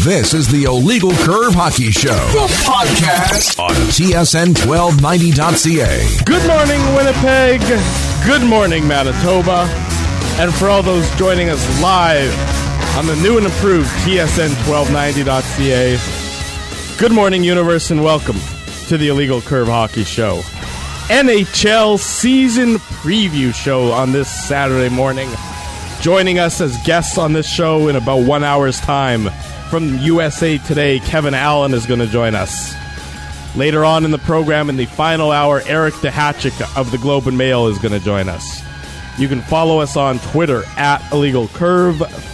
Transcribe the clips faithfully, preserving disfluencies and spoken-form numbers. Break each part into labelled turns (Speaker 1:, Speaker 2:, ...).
Speaker 1: This is the Illegal Curve Hockey Show, the podcast on T S N twelve ninety dot C A.
Speaker 2: Good morning, Winnipeg. Good morning, Manitoba. And for all those joining us live on the new and improved T S N twelve ninety dot C A, good morning, universe, and welcome to the Illegal Curve Hockey Show. N H L season preview show on this Saturday morning. Joining us as guests on this show in about one hour's time from U S A Today, Kevin Allen is going to join us. Later on in the program, in the final hour, Eric DeHatchik of the Globe and Mail is going to join us. You can follow us on Twitter at Illegal Curve,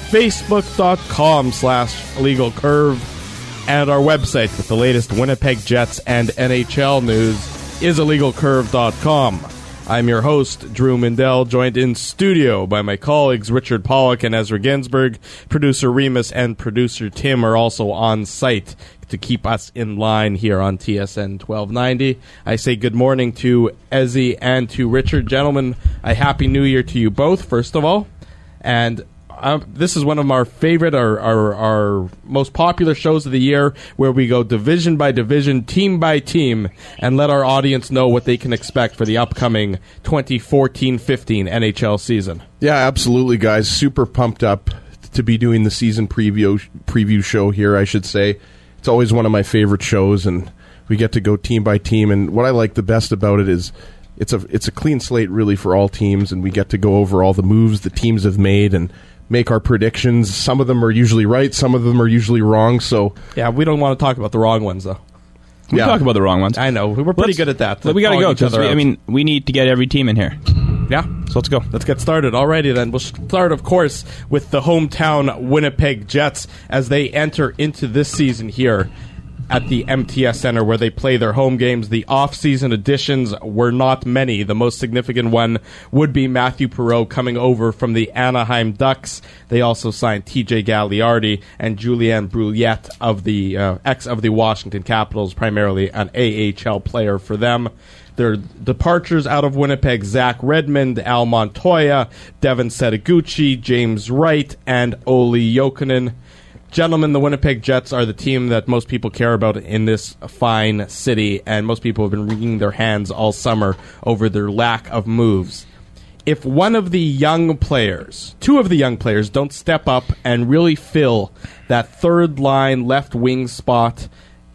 Speaker 2: Facebook.com slash Illegal Curve, and our website with the latest Winnipeg Jets and N H L news is illegal curve dot com. I'm your host, Drew Mindell, joined in studio by my colleagues Richard Pollock and Ezra Ginsberg. Producer Remus and producer Tim are also on site to keep us in line here on T S N twelve ninety. I say good morning to Ezzy and to Richard. Gentlemen, a happy new year to you both, first of all. And Um, this is one of our favorite, our, our our most popular shows of the year, where we go division by division, team by team, and let our audience know what they can expect for the upcoming twenty fourteen fifteen N H L season.
Speaker 3: Yeah, absolutely, guys. Super pumped up to be doing the season preview preview show here, I should say. It's always one of my favorite shows, and we get to go team by team. And what I like the best about it is it's a it's a clean slate, really, for all teams, and we get to go over all the moves the teams have made and make our predictions. Some of them are usually right, some of them are usually wrong. So
Speaker 2: yeah, we don't want to talk about the wrong ones, though.
Speaker 4: We
Speaker 3: yeah.
Speaker 4: talk about the wrong ones.
Speaker 2: I know. We're pretty
Speaker 4: let's,
Speaker 2: good at that.
Speaker 4: We got to go, because, I mean, we need to get every team in here.
Speaker 2: Yeah.
Speaker 4: So let's go.
Speaker 2: Let's get started. Alrighty, then. We'll start, of course, with the hometown Winnipeg Jets as they enter into this season here at the M T S Center, where they play their home games. The off-season additions were not many. The most significant one would be Matthew Perreault coming over from the Anaheim Ducks. They also signed T J Gagliardi and Julien Brouillette of the uh, ex of the Washington Capitals, primarily an A H L player for them. Their departures out of Winnipeg: Zach Redmond, Al Montoya, Devin Setaguchi, James Wright, and Olli Jokinen. Gentlemen, the Winnipeg Jets are the team that most people care about in this fine city, and most people have been wringing their hands all summer over their lack of moves. If one of the young players, two of the young players, don't step up and really fill that third line left wing spot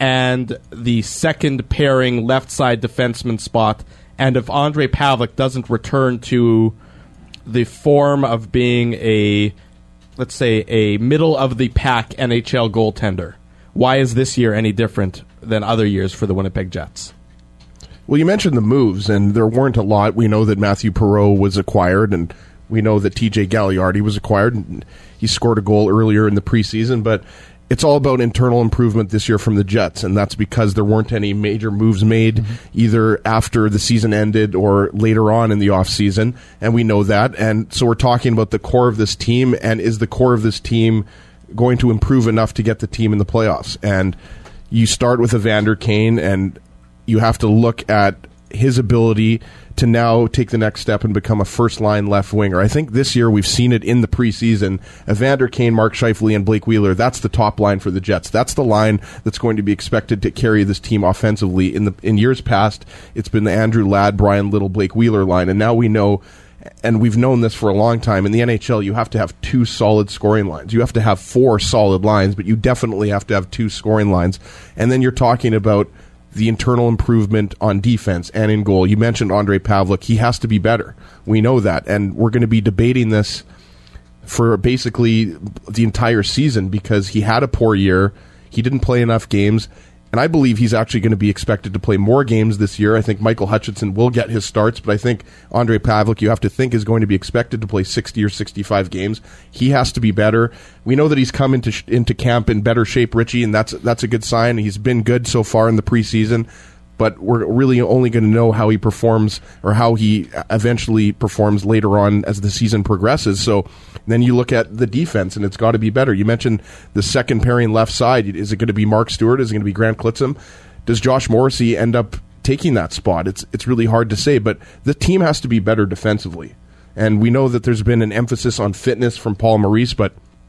Speaker 2: and the second pairing left side defenseman spot, and if Ondrej Pavelec doesn't return to the form of being a, let's say, a middle-of-the-pack N H L goaltender, why is this year any different than other years for the Winnipeg Jets?
Speaker 3: Well, you mentioned the moves, and there weren't a lot. We know that Matthew Perreault was acquired, and we know that T J Gagliardi was acquired, and he scored a goal earlier in the preseason, but it's all about internal improvement this year from the Jets, and that's because there weren't any major moves made mm-hmm. either after the season ended or later on in the offseason, and we know that. And so we're talking about the core of this team, and is the core of this team going to improve enough to get the team in the playoffs? And you start with Evander Kane, and you have to look at his ability to now take the next step and become a first-line left winger. I think this year we've seen it in the preseason. Evander Kane, Mark Scheifele, and Blake Wheeler, that's the top line for the Jets. That's the line that's going to be expected to carry this team offensively. In the in years past, it's been the Andrew Ladd, Brian Little, Blake Wheeler line, and now we know, and we've known this for a long time, in the N H L you have to have two solid scoring lines. You have to have four solid lines, but you definitely have to have two scoring lines. And then you're talking about the internal improvement on defense and in goal. You mentioned Ondrej Pavelec. He has to be better. We know that. And we're going to be debating this for basically the entire season because he had a poor year. He didn't play enough games. And I believe he's actually going to be expected to play more games this year. I think Michael Hutchinson will get his starts, but I think Ondrej Pavelec, you have to think, is going to be expected to play sixty or sixty-five games. He has to be better. We know that he's come into sh- into camp in better shape, Richie, and that's that's a good sign. He's been good so far in the preseason, but we're really only going to know how he performs or how he eventually performs later on as the season progresses. So then you look at the defense, and it's got to be better. You mentioned the second pairing left side. Is it going to be Mark Stewart? Is it going to be Grant Klitzum? Does Josh Morrissey end up taking that spot? It's it's really hard to say, but the team has to be better defensively. And we know that there's been an emphasis on fitness from Paul Maurice, but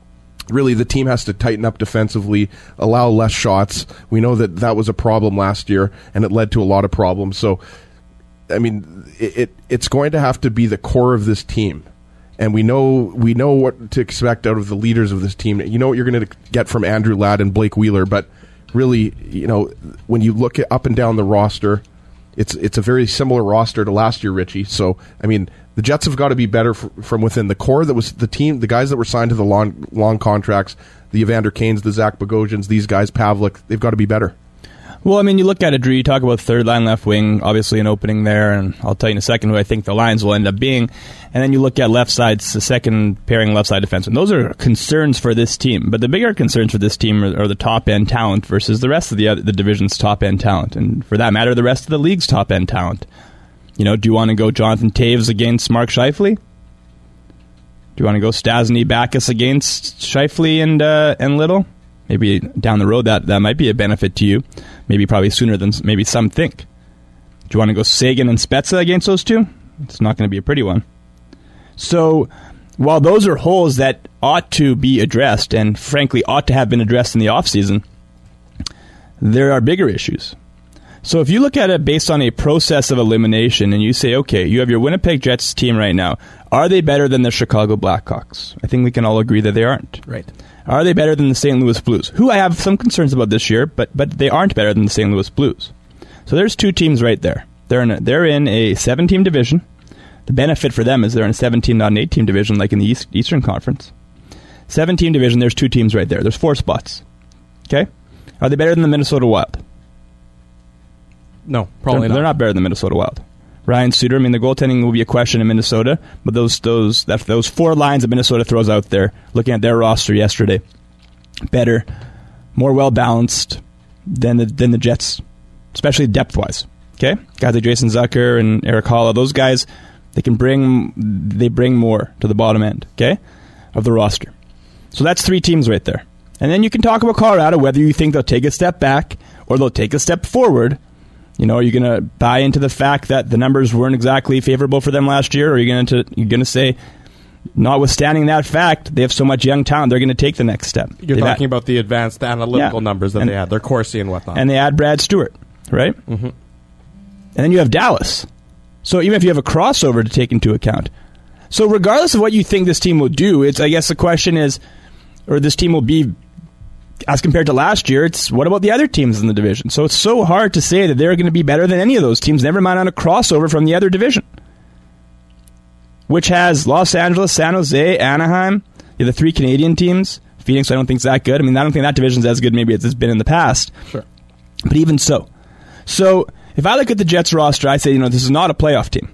Speaker 3: really the team has to tighten up defensively, allow less shots. We know that that was a problem last year, and it led to a lot of problems. So, I mean, it, it it's going to have to be the core of this team. And we know we know what to expect out of the leaders of this team. You know what you're going to get from Andrew Ladd and Blake Wheeler, but really, you know, when you look at up and down the roster, it's it's a very similar roster to last year, Richie. So, I mean, the Jets have got to be better f- from within. The core that was the team, the guys that were signed to the long long contracts, the Evander Kanes, the Zach Bogosians, these guys, Pavlik, they've got to be better.
Speaker 4: Well, I mean, you look at it, Drew, you talk about third line left wing, obviously an opening there, and I'll tell you in a second who I think the lines will end up being. And then you look at left side, the second pairing left side defenseman. Those are concerns for this team. But the bigger concerns for this team are, are the top-end talent versus the rest of the, other, the division's top-end talent. And for that matter, the rest of the league's top-end talent. You know, do you want to go Jonathan Toews against Mark Scheifele? Do you want to go Stasny Backus against Scheifele and, uh, and Little? Maybe down the road that, that might be a benefit to you. Maybe probably sooner than maybe some think. Do you want to go Sagan and Spezza against those two? It's not going to be a pretty one. So while those are holes that ought to be addressed and frankly ought to have been addressed in the offseason, there are bigger issues. So if you look at it based on a process of elimination and you say, okay, you have your Winnipeg Jets team right now. Are they better than the Chicago Blackhawks? I think we can all agree that they aren't.
Speaker 2: Right.
Speaker 4: Are they better than the Saint Louis Blues? Who I have some concerns about this year, but but they aren't better than the Saint Louis Blues. So there's two teams right there. They're in a, they're in a seven-team division. The benefit for them is they're in a seven-team, not an eight-team division like in the East, Eastern Conference. Seven-team division, there's two teams right there. There's four spots. Okay? Are they better than the Minnesota Wild?
Speaker 2: No, probably
Speaker 4: they're,
Speaker 2: not.
Speaker 4: They're not better than the Minnesota Wild. Ryan Suter, I mean, the goaltending will be a question in Minnesota, but those those that, those four lines that Minnesota throws out there, looking at their roster yesterday, better, more well-balanced than the, than the Jets, especially depth-wise. Okay? Guys like Jason Zucker and Eric Halla, those guys, they can bring they bring more to the bottom end, okay, of the roster. So that's three teams right there. And then you can talk about Colorado, whether you think they'll take a step back or they'll take a step forward. You know, are you going to buy into the fact that the numbers weren't exactly favorable for them last year, or are you going to you're going to say, notwithstanding that fact, they have so much young talent, they're going to take the next step?
Speaker 2: You're
Speaker 4: They've
Speaker 2: talking
Speaker 4: had,
Speaker 2: about the advanced analytical
Speaker 4: yeah.
Speaker 2: numbers that
Speaker 4: and,
Speaker 2: they had, their Corsi and whatnot.
Speaker 4: And they add Brad Stewart, right?
Speaker 2: Mm-hmm.
Speaker 4: And then you have Dallas. So even if you have a crossover to take into account. So regardless of what you think this team will do, it's I guess the question is, or this team will be, as compared to last year, it's what about the other teams in the division? So it's so hard to say that they're going to be better than any of those teams, never mind on a crossover from the other division, which has Los Angeles, San Jose, Anaheim, you have the three Canadian teams. Phoenix, I don't think is that good. I mean, I don't think that division's as good maybe as it's been in the past.
Speaker 2: Sure.
Speaker 4: But even so. So if I look at the Jets roster, I say, you know, this is not a playoff team.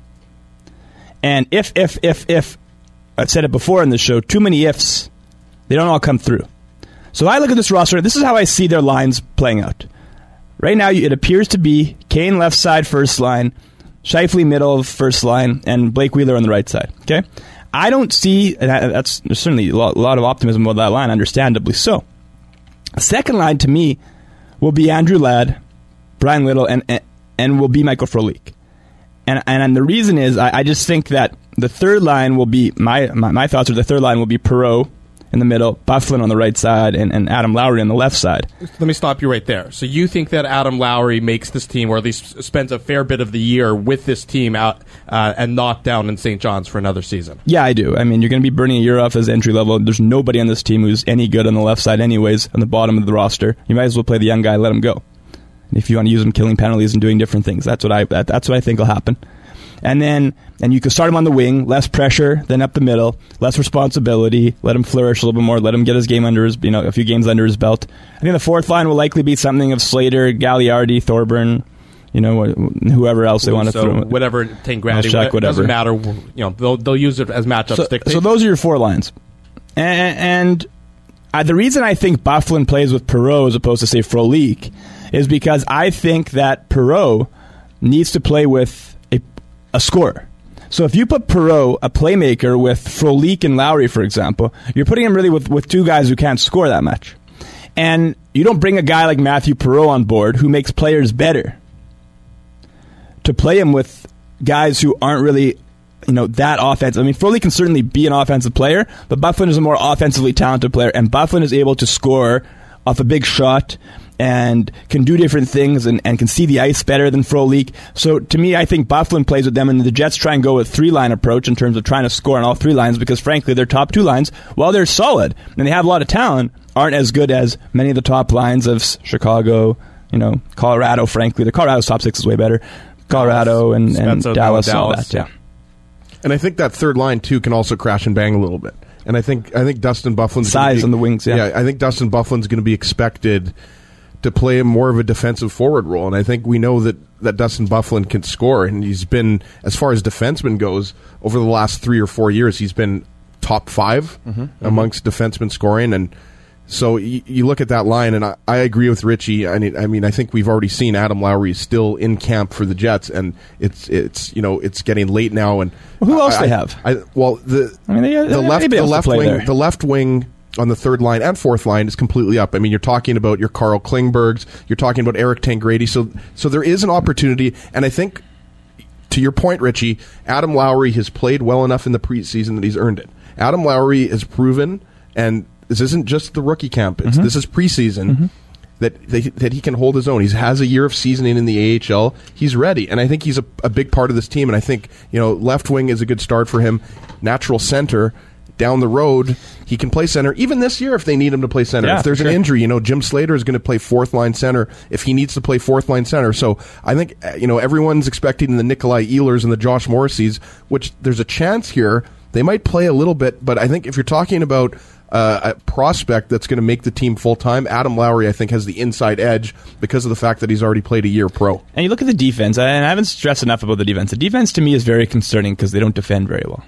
Speaker 4: And if, if, if, if, I've said it before in the show, too many ifs, they don't all come through. So I look at this roster, this is how I see their lines playing out. Right now, it appears to be Kane left side first line, Scheifele middle of first line, and Blake Wheeler on the right side. Okay, I don't see, and that's there's certainly a lot, a lot of optimism about that line, understandably so. The second line, to me, will be Andrew Ladd, Brian Little, and and, and will be Michael Frolik. And, and the reason is, I, I just think that the third line will be, my, my, my thoughts are the third line will be Perreault in the middle, Byfuglien on the right side, and, and Adam Lowry on the left side.
Speaker 2: Let me stop you right there. So you think that Adam Lowry makes this team, or at least spends a fair bit of the year with this team out uh, and not down in Saint John's for another season?
Speaker 4: Yeah, I do. I mean, you're going to be burning a year off as entry level. There's nobody on this team who's any good on the left side anyways, on the bottom of the roster. You might as well play the young guy, let him go. If you want to use him killing penalties and doing different things, that's what I that, that's what I think will happen. And then, and you can start him on the wing, less pressure than up the middle, less responsibility, let him flourish a little bit more, let him get his game under his, you know, a few games under his belt. I think the fourth line will likely be something of Slater, Gagliardi, Thorburn, you know, whoever else they want to
Speaker 2: so
Speaker 4: throw.
Speaker 2: Whatever, Tangradi,
Speaker 4: Shack, whatever.
Speaker 2: Doesn't matter. You know, they'll they'll use it as matchups.
Speaker 4: So,
Speaker 2: dictate.
Speaker 4: so those are your four lines. And, and uh, the reason I think Byfuglien plays with Perreault as opposed to, say, Frolik is because I think that Perreault needs to play with a, a scorer. So if you put Perreault, a playmaker, with Frolik and Lowry, for example, you're putting him really with, with two guys who can't score that much. And you don't bring a guy like Matthew Perreault on board who makes players better to play him with guys who aren't really you know, that offense. I mean, Frolik can certainly be an offensive player, but Byfuglien is a more offensively talented player, and Byfuglien is able to score off a big shot and can do different things and, and can see the ice better than Frolik. So to me, I think Byfuglien plays with them, and the Jets try and go with three-line approach in terms of trying to score on all three lines, because frankly, their top two lines, while they're solid and they have a lot of talent, aren't as good as many of the top lines of Chicago, you know, Colorado, frankly. The Colorado's top six is way better. Colorado and, and
Speaker 2: Spencer,
Speaker 4: Dallas,
Speaker 2: Dallas,
Speaker 4: and all that, yeah.
Speaker 3: And I think that third line, too, can also crash and bang a little bit. And I think I think Dustin Byfuglien's
Speaker 4: size
Speaker 3: be,
Speaker 4: on the wings, yeah.
Speaker 3: Yeah, I think Dustin Byfuglien's going to be expected to play more of a defensive forward role. And I think we know that, that Dustin Byfuglien can score. And he's been, as far as defenseman goes, over the last three or four years, he's been top five mm-hmm. amongst mm-hmm. defensemen scoring. And so you, you look at that line, and I, I agree with Richie. I mean, I mean, I think we've already seen Adam Lowry is still in camp for the Jets, and it's it's you know it's getting late now. And
Speaker 4: well, who else
Speaker 3: I,
Speaker 4: they have?
Speaker 3: I, well, the
Speaker 4: I mean, they,
Speaker 3: the
Speaker 4: they,
Speaker 3: left the left wing
Speaker 4: there.
Speaker 3: the left wing on the third line and fourth line is completely up. I mean, you're talking about your Carl Klingbergs, you're talking about Eric Tangradi. So so there is an opportunity, and I think to your point, Richie, Adam Lowry has played well enough in the preseason that he's earned it. Adam Lowry has proven, and this isn't just the rookie camp. It's, mm-hmm. This is preseason, mm-hmm. that, that that he can hold his own. He has a year of seasoning in the A H L. He's ready, and I think he's a, a big part of this team. And I think, you know, left wing is a good start for him. Natural center down the road, he can play center even this year if they need him to play center.
Speaker 4: Yeah,
Speaker 3: if there's
Speaker 4: sure.
Speaker 3: an injury, you know, Jim Slater is going to play fourth line center if he needs to play fourth line center. So I think, you know, everyone's expecting the Nikolai Ehlers and the Josh Morrisseys, which there's a chance here they might play a little bit. But I think if you're talking about Uh, a prospect that's going to make the team full-time, Adam Lowry, I think, has the inside edge because of the fact that he's already played a year pro.
Speaker 4: And you look at the defense, and I haven't stressed enough about the defense. The defense, to me, is very concerning because they don't defend very well.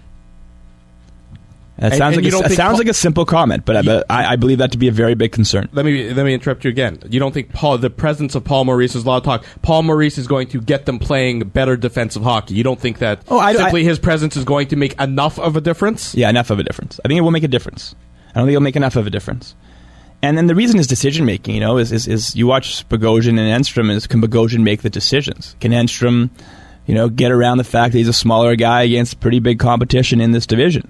Speaker 4: That sounds,
Speaker 2: and,
Speaker 4: like,
Speaker 2: and
Speaker 4: a, it sounds Paul, like a simple comment, but,
Speaker 2: you,
Speaker 4: I, but I, I believe that to be a very big concern.
Speaker 2: Let me let me interrupt you again. You don't think Paul, the presence of Paul Maurice, is a lot of talk, Paul Maurice is going to get them playing better defensive hockey? You don't think that
Speaker 4: oh, I,
Speaker 2: simply
Speaker 4: I,
Speaker 2: his presence is going to make enough of a difference?
Speaker 4: Yeah, enough of a difference. I think it will make a difference. I don't think it'll make enough of a difference. And then the reason is decision making. You know, is, is is you watch Bogosian and Enstrom. Is can Bogosian make the decisions? Can Enstrom, you know, get around the fact that he's a smaller guy against pretty big competition in this division?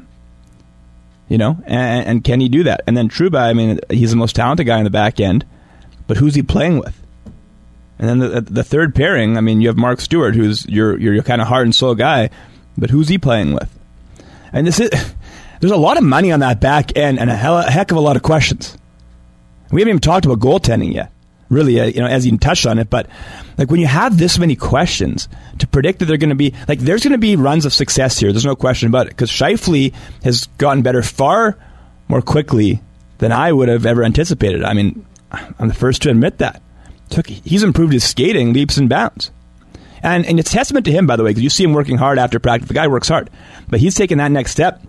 Speaker 4: You know, and, and can he do that? And then Trouba, I mean, he's the most talented guy in the back end, but who's he playing with? And then the the third pairing, I mean, you have Mark Stewart, who's your your, your kind of heart and soul guy, but who's he playing with? And this is. There's a lot of money on that back end and a, hell, a heck of a lot of questions. We haven't even talked about goaltending yet, really, uh, you know, as you touched on it. But like when you have this many questions, to predict that they're going to be like, there's going to be runs of success here. There's no question about it, because Scheifele has gotten better far more quickly than I would have ever anticipated. I mean, I'm the first to admit that. Took he's improved his skating leaps and bounds. And and it's testament to him, by the way, because you see him working hard after practice. The guy works hard, but he's taken that next step,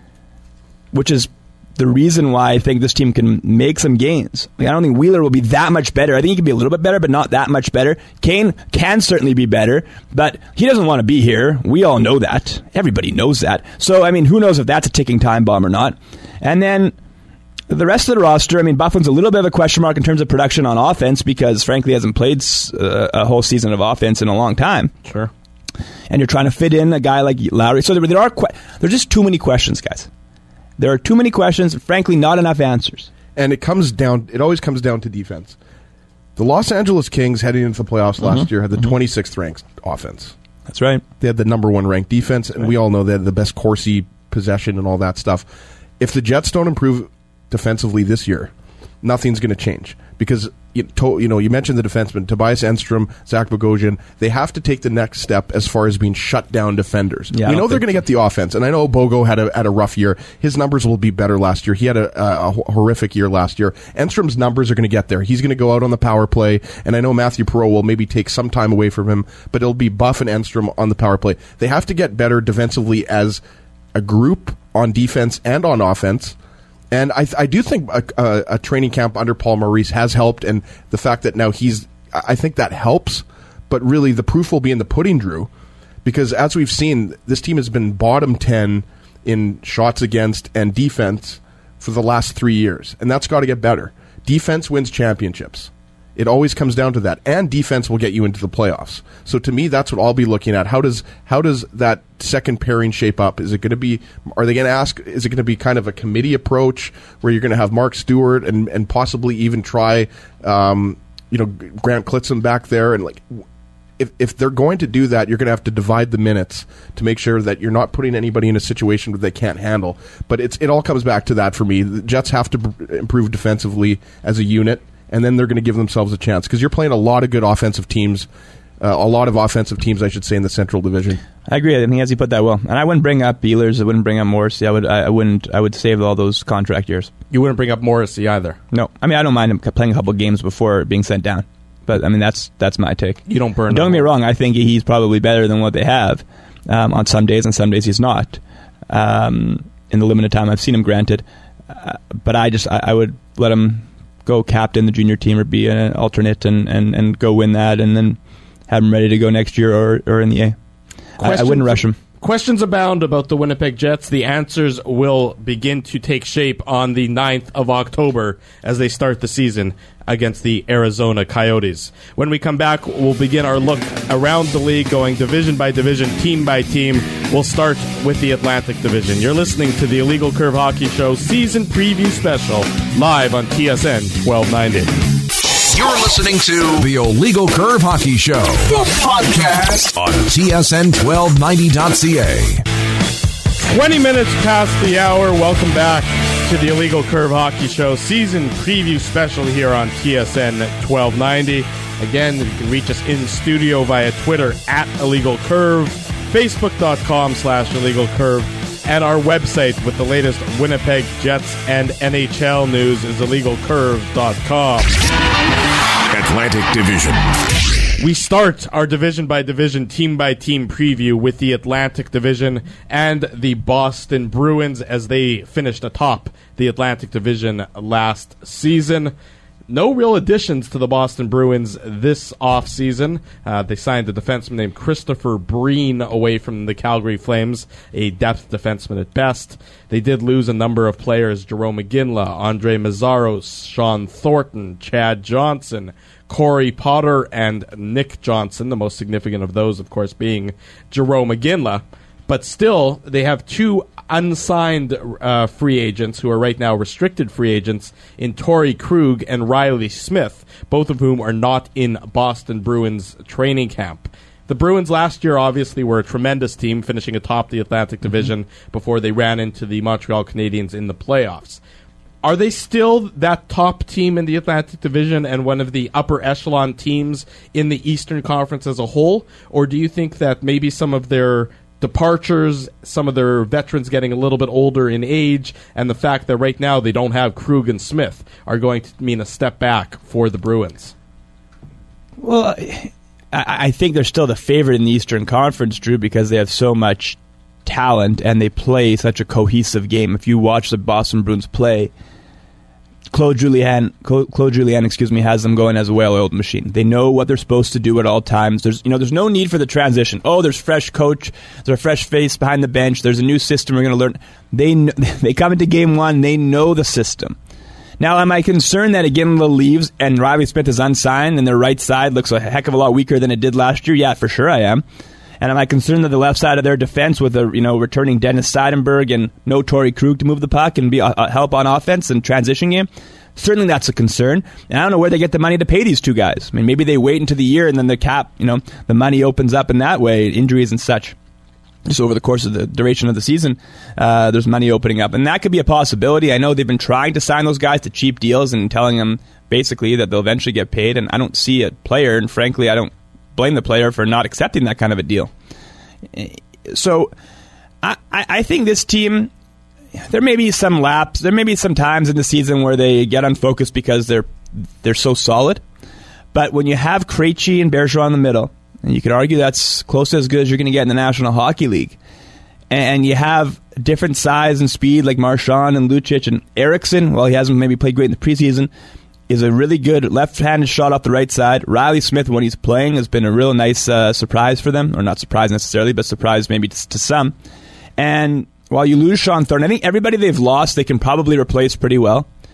Speaker 4: which is the reason why I think this team can make some gains. Like, I don't think Wheeler will be that much better. I think he can be a little bit better, but not that much better. Kane can certainly be better, but he doesn't want to be here. We all know that. Everybody knows that. So, I mean, who knows if that's a ticking time bomb or not. And then the rest of the roster, I mean, Byfuglien's a little bit of a question mark in terms of production on offense because, frankly, he hasn't played uh, a whole season of offense in a long time.
Speaker 2: Sure.
Speaker 4: And you're trying to fit in a guy like Lowry. So there, there are que- there's just too many questions, guys. There are too many questions, and frankly, not enough answers.
Speaker 3: And it comes down, it always comes down to defense. The Los Angeles Kings heading into the playoffs mm-hmm. last year had the mm-hmm. twenty-sixth ranked offense.
Speaker 4: That's right.
Speaker 3: They had the number one ranked defense, and right. we all know they had the best Corsi possession and all that stuff. If the Jets don't improve defensively this year, nothing's going to change. Because, you, to, you know, you mentioned the defensemen, Tobias Enstrom, Zach Bogosian, they have to take the next step as far as being shut down defenders.
Speaker 4: Yeah,
Speaker 3: we know they're going to get the offense, and I know Bogo had a, had a rough year. His numbers will be better last year. He had a, a, a horrific year last year. Enstrom's numbers are going to get there. He's going to go out on the power play, and I know Matthew Perreault will maybe take some time away from him, but it'll be Buff and Enstrom on the power play. They have to get better defensively as a group on defense and on offense. And I, I do think a, a, a training camp under Paul Maurice has helped, and the fact that now he's, I think that helps, but really the proof will be in the pudding, Drew, because as we've seen, this team has been bottom ten in shots against and defense for the last three years, and that's got to get better. Defense wins championships, It always comes down to that, and defense will get you into the playoffs. So to me, that's what I'll be looking at. How does how does that second pairing shape up? Is it going to be? Are they going to ask? Is it going to be kind of a committee approach where you're going to have Mark Stewart and and possibly even try, um, you know, Grant Clitson back there, and like, if if they're going to do that, you're going to have to divide the minutes to make sure that you're not putting anybody in a situation that they can't handle. But it's it all comes back to that for me. The Jets have to b- improve defensively as a unit. And then they're going to give themselves a chance because you're playing a lot of good offensive teams, uh, a lot of offensive teams, I should say, in the Central Division.
Speaker 4: I agree. I think as you put that well, and I wouldn't bring up Ehlers. I wouldn't bring up Morrissey. I would. I wouldn't. I would save all those contract years.
Speaker 2: You wouldn't bring up Morrissey either.
Speaker 4: No, I mean I don't mind him playing a couple of games before being sent down, but I mean that's that's my take.
Speaker 2: You don't burn.
Speaker 4: Don't get me wrong. I think he's probably better than what they have um, on some days, and some days he's not. Um, in the limited time I've seen him, granted, uh, but I just I, I would let him go captain the junior team or be an alternate and, and, and go win that and then have him ready to go next year or, or in the A. I, I wouldn't rush him.
Speaker 2: Questions abound about the Winnipeg Jets. The answers will begin to take shape on the ninth of October as they start the season against the Arizona Coyotes. When we come back, we'll begin our look around the league, going division by division, team by team. We'll start with the Atlantic Division. You're listening to the Illegal Curve Hockey Show Season Preview Special, live on T S N twelve ninety.
Speaker 1: You're listening to the Illegal Curve Hockey Show, the podcast on T S N twelve ninety dot C A.
Speaker 2: twenty minutes past the hour. Welcome back to the Illegal Curve Hockey Show Season Preview Special here on T S N twelve ninety. Again, you can reach us in studio via Twitter at Illegal Curve, Facebook.com slash Illegal Curve, and our website with the latest Winnipeg Jets and N H L news is illegal curve dot com.
Speaker 1: Atlantic Division.
Speaker 2: We start our division-by-division, team-by-team preview with the Atlantic Division and the Boston Bruins as they finished atop the Atlantic Division last season. No real additions to the Boston Bruins this offseason. Uh, they signed a defenseman named Christopher Breen away from the Calgary Flames, a depth defenseman at best. They did lose a number of players: Jerome McGinley, Andre Mazzaros, Sean Thornton, Chad Johnson, Corey Potter, and Nick Johnson, the most significant of those, of course, being Jerome McGinley. But still, they have two unsigned uh, free agents who are right now restricted free agents in Torrey Krug and Riley Smith, both of whom are not in Boston Bruins training camp. The Bruins last year obviously were a tremendous team, finishing atop the Atlantic Division before they ran into the Montreal Canadiens in the playoffs. Are they still that top team in the Atlantic Division and one of the upper echelon teams in the Eastern Conference as a whole? Or do you think that maybe some of their departures, some of their veterans getting a little bit older in age, and the fact that right now they don't have Krug and Smith are going to mean a step back for the Bruins?
Speaker 4: Well, I, I think they're still the favorite in the Eastern Conference, Drew, because they have so much talent and they play such a cohesive game. If you watch the Boston Bruins play, Claude Julien, Claude Julien, excuse me, has them going as a well-oiled machine. They know what they're supposed to do at all times. There's, you know, there's no need for the transition. Oh, there's fresh coach, there's a fresh face behind the bench. There's a new system we're going to learn. They they come into game one. They know the system. Now, am I concerned that Iginla leaves and Riley Smith is unsigned and their right side looks a heck of a lot weaker than it did last year? Yeah, for sure I am. And am I concerned that the left side of their defense, with a you know returning Dennis Seidenberg and no Torrey Krug to move the puck and be a, a help on offense and transition game? Certainly that's a concern. And I don't know where they get the money to pay these two guys. I mean, maybe they wait into the year and then the cap, you know, the money opens up in that way, injuries and such. Just over the course of the duration of the season, uh, there's money opening up. And that could be a possibility. I know they've been trying to sign those guys to cheap deals and telling them basically that they'll eventually get paid. And I don't see a player, and frankly, I don't blame the player for not accepting that kind of a deal. So I, I think this team, there may be some laps, there may be some times in the season where they get unfocused because they're they're so solid. But when you have Krejci and Bergeron in the middle, and you could argue that's close to as good as you're going to get in the National Hockey League, and you have different size and speed like Marchand and Lucic and Eriksson, well, he hasn't maybe played great in the preseason, is a really good left-handed shot off the right side. Riley Smith, when he's playing, has been a real nice uh, surprise for them. Or not surprise necessarily, but surprise maybe to, to some. And while you lose Sean Thornton, I think everybody they've lost they can probably replace pretty well.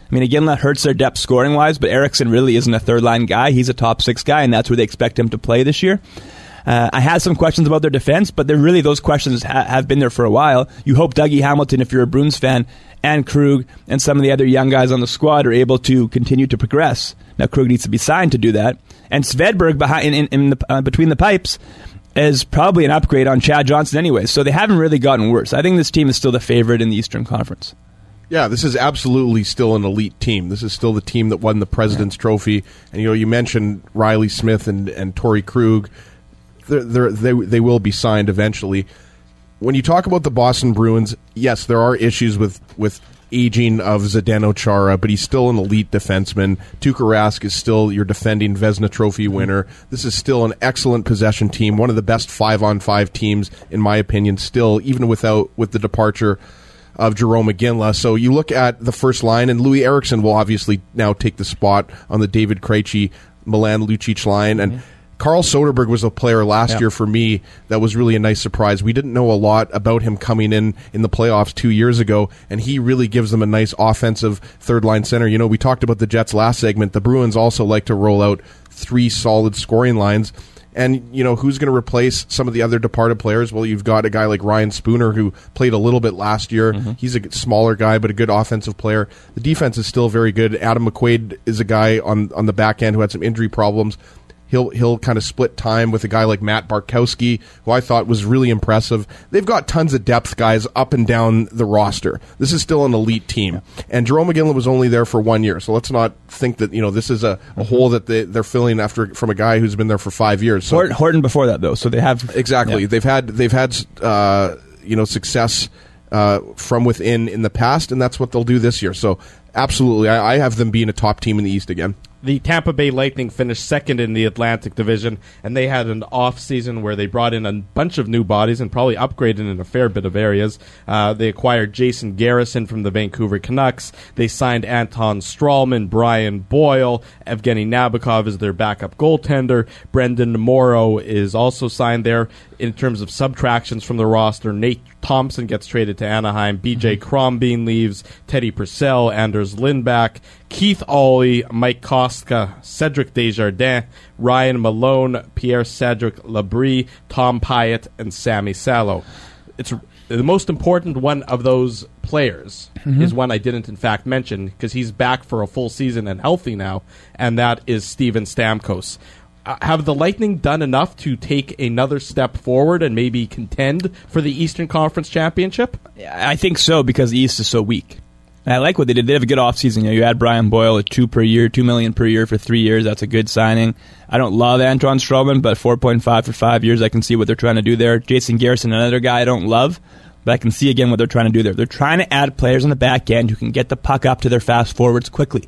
Speaker 4: I mean, again, that hurts their depth scoring-wise, but Eriksson really isn't a third-line guy. He's a top-six guy, and that's where they expect him to play this year. Uh, I had some questions about their defense, but they're really those questions ha- have been there for a while. You hope Dougie Hamilton, if you're a Bruins fan, and Krug and some of the other young guys on the squad are able to continue to progress. Now, Krug needs to be signed to do that. And Svedberg behind, in, in, in the, uh, between the pipes is probably an upgrade on Chad Johnson anyway, so they haven't really gotten worse. I think this team is still the favorite in the Eastern Conference.
Speaker 3: Yeah, this is absolutely still an elite team. This is still the team that won the President's yeah. Trophy. And, you know, you mentioned Riley Smith and, and Torrey Krug. They're, they're, they they will be signed eventually. When you talk about the Boston Bruins, yes, there are issues with, with aging of Zdeno Chara, but he's still an elite defenseman. Tuukka Rask is still your defending Vezina Trophy winner. This is still an excellent possession team, one of the best five-on-five teams, in my opinion, still, even without with the departure of Jerome Iginla. So you look at the first line, and Louis Eriksson will obviously now take the spot on the David Krejci, Milan Lucic line, and mm-hmm. Carl Soderberg was a player last yep. year for me that was really a nice surprise. We didn't know a lot about him coming in in the playoffs two years ago, and he really gives them a nice offensive third-line center. You know, we talked about the Jets last segment. The Bruins also like to roll out three solid scoring lines. And, you know, who's going to replace some of the other departed players? Well, you've got a guy like Ryan Spooner who played a little bit last year. Mm-hmm. He's a smaller guy, but a good offensive player. The defense is still very good. Adam McQuaid is a guy on, on the back end who had some injury problems. He'll he'll kind of split time with a guy like Matt Bartkowski, who I thought was really impressive. They've got tons of depth guys up and down the roster. This is still an elite team. And Jerome Iginla was only there for one year, so let's not think that, you know, this is a, a hole that they, they're filling after from a guy who's been there for five years. So,
Speaker 4: Horton, Horton before that, though, so they have
Speaker 3: exactly.
Speaker 4: Yeah.
Speaker 3: They've had they've had uh, you know success uh, from within in the past, and that's what they'll do this year. So absolutely, I, I have them being a top team in the East again.
Speaker 2: The Tampa Bay Lightning finished second in the Atlantic Division, and they had an off season where they brought in a bunch of new bodies and probably upgraded in a fair bit of areas. Uh, they acquired Jason Garrison from the Vancouver Canucks. They signed Anton Strawman, Brian Boyle, Evgeny Nabokov is their backup goaltender. Brendan Morrow is also signed there. In terms of subtractions from the roster, Nate Thompson gets traded to Anaheim. B J Crombeen leaves. Teddy Purcell, Anders Lindback, Keith Awley, Mike Kostka, Cedric Desjardins, Ryan Malone, Pierre-Cedric Labrie, Tom Pyatt, and Sammy Salo. It's the most important one of those players mm-hmm. is one I didn't, in fact, mention because he's back for a full season and healthy now, and that is Steven Stamkos. Uh, have the Lightning done enough to take another step forward and maybe contend for the Eastern Conference Championship?
Speaker 4: I think so, because the East is so weak. And I like what they did. They have a good offseason. You know, you add Brian Boyle at two per year, two million per year for three years. That's a good signing. I don't love Anton Strawman, but four point five for five years. I can see what they're trying to do there. Jason Garrison, another guy I don't love, but I can see again what they're trying to do there. They're trying to add players on the back end who can get the puck up to their fast forwards quickly.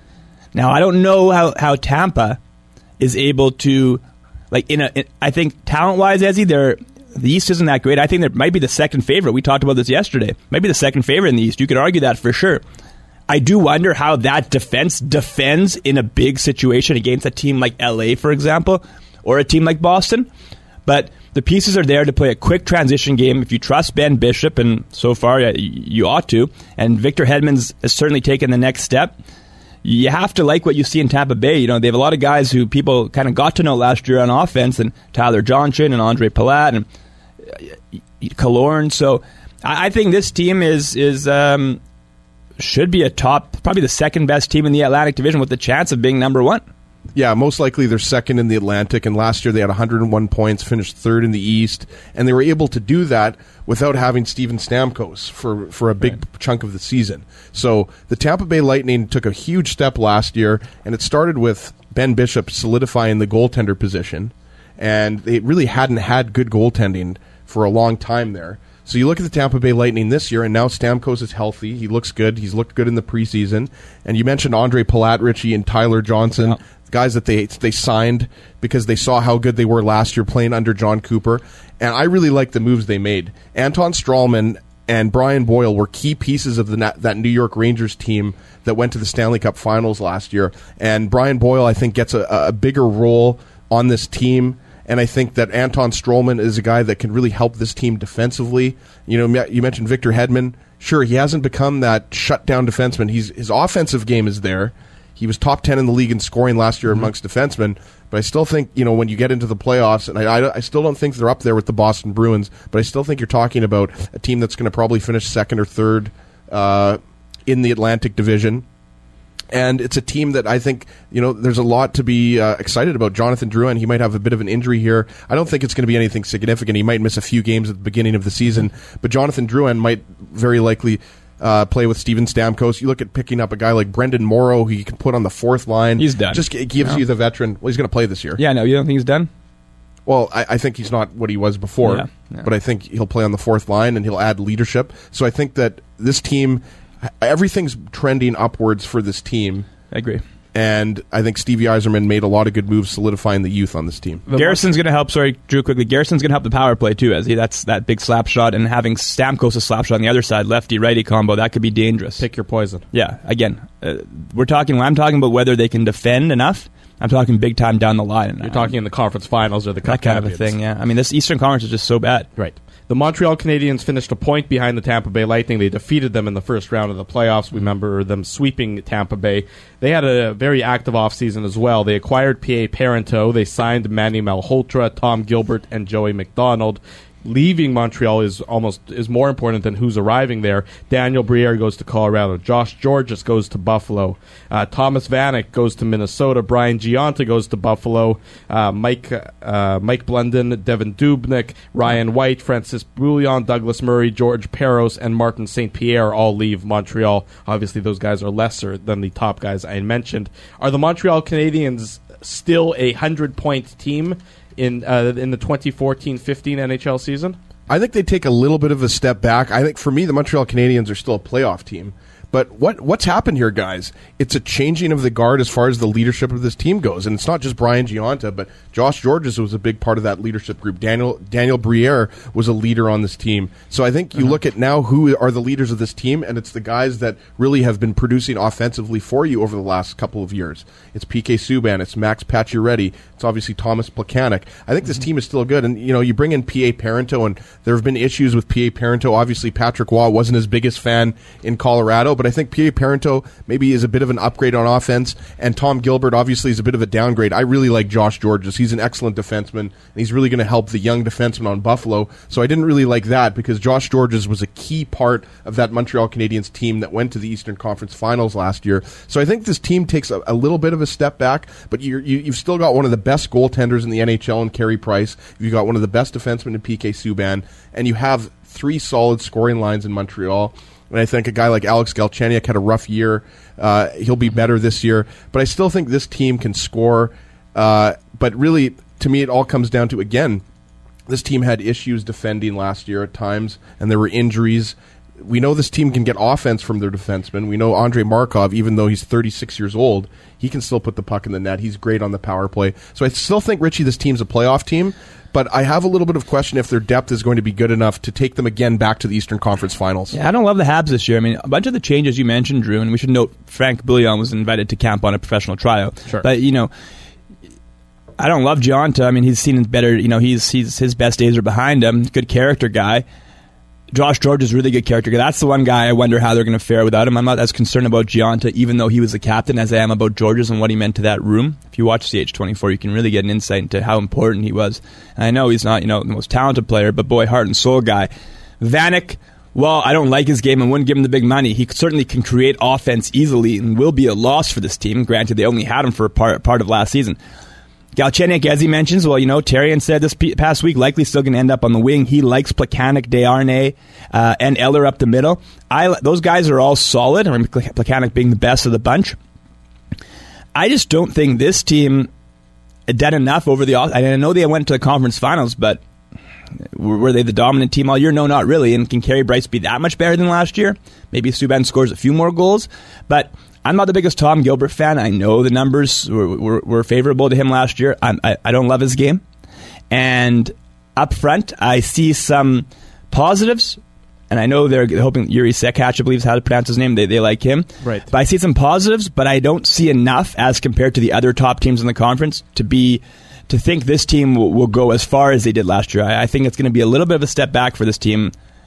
Speaker 4: Now, I don't know how, how Tampa is able to, like, in a, in, I think talent-wise, Ezzy, they're, the East isn't that great. I think they might be the second favorite. We talked about this yesterday. Might be the second favorite in the East. You could argue that for sure. I do wonder how that defense defends in a big situation against a team like L A, for example, or a team like Boston. But the pieces are there to play a quick transition game. If you trust Ben Bishop, and so far you ought to, and Victor Hedman's has certainly taken the next step, you have to like what you see in Tampa Bay. You know, they have a lot of guys who people kind of got to know last year on offense, and Tyler Johnson and Andre Palat and Killorn. So I, I think this team is is um, should be a top, probably the second best team in the Atlantic Division with the chance of being number one.
Speaker 3: Yeah, most likely they're second in the Atlantic, and last year they had one hundred one points, finished third in the East, and they were able to do that without having Steven Stamkos for, for a big right. chunk of the season. So the Tampa Bay Lightning took a huge step last year, and it started with Ben Bishop solidifying the goaltender position, and they really hadn't had good goaltending for a long time there. So you look at the Tampa Bay Lightning this year, and now Stamkos is healthy. He looks good. He's looked good in the preseason. And you mentioned Andre Palat, Richie, and Tyler Johnson, yeah. guys that they they signed because they saw how good they were last year playing under John Cooper. And I really like the moves they made. Anton Strawman and Brian Boyle were key pieces of the that New York Rangers team that went to the Stanley Cup Finals last year. And Brian Boyle, I think, gets a, a bigger role on this team. And I think that Anton Strawman is a guy that can really help this team defensively. You know, you mentioned Victor Hedman. sure, he hasn't become that shutdown defenseman. He's his offensive game is there. He was top ten in the league in scoring last year mm-hmm. amongst defensemen. But I still think, you know, when you get into the playoffs, and I, I, I still don't think they're up there with the Boston Bruins, but I still think you're talking about a team that's going to probably finish second or third uh, in the Atlantic Division. And it's a team that I think, you know, there's a lot to be uh, excited about. Jonathan Drouin, he might have a bit of an injury here. I don't think it's going to be anything significant. He might miss a few games at the beginning of the season. But Jonathan Drouin might very likely uh, play with Steven Stamkos. You look at picking up a guy like Brendan Morrow, who you can put on the fourth line.
Speaker 4: He's done.
Speaker 3: Just gives no. you the veteran. Well, he's going to play this year.
Speaker 4: Yeah, no, you don't think he's done?
Speaker 3: Well, I, I think he's not what he was before. Yeah, yeah. But I think he'll play on the fourth line, and he'll add leadership. So I think that this team, everything's trending upwards for this team.
Speaker 4: I agree.
Speaker 3: And I think Stevie Yzerman made a lot of good moves solidifying the youth on this team.
Speaker 4: Garrison's going to help, sorry, Drew, quickly. Garrison's going to help the power play, too, as he that's that big slap shot, and having Stamkos a slap shot on the other side, lefty-righty combo, that could be dangerous.
Speaker 5: Pick your poison.
Speaker 4: Yeah, again, uh, we're talking, when I'm talking about whether they can defend enough, I'm talking big time down the line.
Speaker 5: You're talking in the conference finals or the cup
Speaker 4: That kind
Speaker 5: champions.
Speaker 4: of a thing, yeah. I mean, this Eastern Conference is just so bad.
Speaker 5: Right. The Montreal Canadiens finished a point behind the Tampa Bay Lightning. They defeated them in the first round of the playoffs. We remember them sweeping Tampa Bay. They had a very active offseason as well. They acquired P A Parenteau. They signed Manny Malhotra, Tom Gilbert, and Joey McDonald. Leaving Montreal is almost is more important than who's arriving there. Daniel Briere goes to Colorado. Josh Georges goes to Buffalo. Uh, Thomas Vanek goes to Minnesota. Brian Giunta goes to Buffalo. Uh, Mike uh, Mike Blunden, Devin Dubnyk, Ryan White, Francis Bouillon, Douglas Murray, George Peros, and Martin Saint Pierre all leave Montreal. Obviously, those guys are lesser than the top guys I mentioned. Are the Montreal Canadiens still a hundred-point team in uh, in the twenty fourteen fifteen N H L season?
Speaker 3: I think they take a little bit of a step back. I think for me, the Montreal Canadiens are still a playoff team. But what what's happened here, guys? It's a changing of the guard as far as the leadership of this team goes. And it's not just Brian Giunta, but Josh Georges was a big part of that leadership group. Daniel Daniel Briere was a leader on this team. So I think you uh-huh. look at now who are the leaders of this team, and it's the guys that really have been producing offensively for you over the last couple of years. It's P K Subban, it's Max Pacioretty, it's obviously Thomas Plekanec. I think this mm-hmm. team is still good. And, you know, you bring in P A Parenteau, and there have been issues with P A Parenteau. Obviously, Patrick Waugh wasn't his biggest fan in Colorado, but I think P A Parenteau maybe is a bit of an upgrade on offense, and Tom Gilbert obviously is a bit of a downgrade. I really like Josh Georges. He's an excellent defenseman, and he's really going to help the young defenseman on Buffalo. So I didn't really like that because Josh Georges was a key part of that Montreal Canadiens team that went to the Eastern Conference Finals last year. So I think this team takes a, a little bit of a step back, but you're, you, you've still got one of the best goaltenders in the N H L in Carey Price. You've got one of the best defensemen in P K Subban, and you have three solid scoring lines in Montreal. And I think a guy like Alex Galchenyuk had a rough year. Uh, he'll be better this year. But I still think this team can score. Uh, but really, to me, it all comes down to, again, this team had issues defending last year at times, and there were injuries. We know this team can get offense from their defensemen. We know Andrei Markov, even though he's thirty-six years old, he can still put the puck in the net. He's great on the power play. So I still think, Richie, this team's a playoff team. But I have a little bit of question if their depth is going to be good enough to take them again back to the Eastern Conference Finals.
Speaker 4: Yeah, I don't love the Habs this year. I mean, a bunch of the changes you mentioned, Drew, and we should note Frank Bouillon was invited to camp on a professional trial.
Speaker 5: Sure.
Speaker 4: But, you know, I don't love Giunta. I mean, he's seen better. You know, he's he's his best days are behind him. Good character guy. Josh George is a really good character guy. That's the one guy I wonder how they're going to fare without him. I'm not as concerned about Giunta, even though he was the captain, as I am about Georges and what he meant to that room. If you watch C H twenty-four, you can really get an insight into how important he was. And I know he's not, you know, the most talented player, but boy, heart and soul guy. Vanek, well, I don't like his game and wouldn't give him the big money. He certainly can create offense easily and will be a loss for this team. Granted, they only had him for a part, part of last season. Galchenyuk, as he mentions, well, you know, Therien said this p- past week, likely still going to end up on the wing. He likes Plekanec, Desharnais, uh, and Eller up the middle. I, those guys are all solid, I mean, Plekanec being the best of the bunch. I just don't think this team did enough over the off. I know they went to the conference finals, but were they the dominant team all year? No, not really. And can Carey Price be that much better than last year? Maybe Subban scores a few more goals, but I'm not the biggest Tom Gilbert fan. I know the numbers were, were, were favorable to him last year. I'm, I, I don't love his game. And up front, I see some positives. And I know they're hoping Yuri Sekach, I believe is how to pronounce his name. They they like him.
Speaker 5: Right.
Speaker 4: But I see some positives, but I don't see enough as compared to the other top teams in the conference to be to think this team will, will go as far as they did last year. I, I think it's going to be a little bit of a step back for this team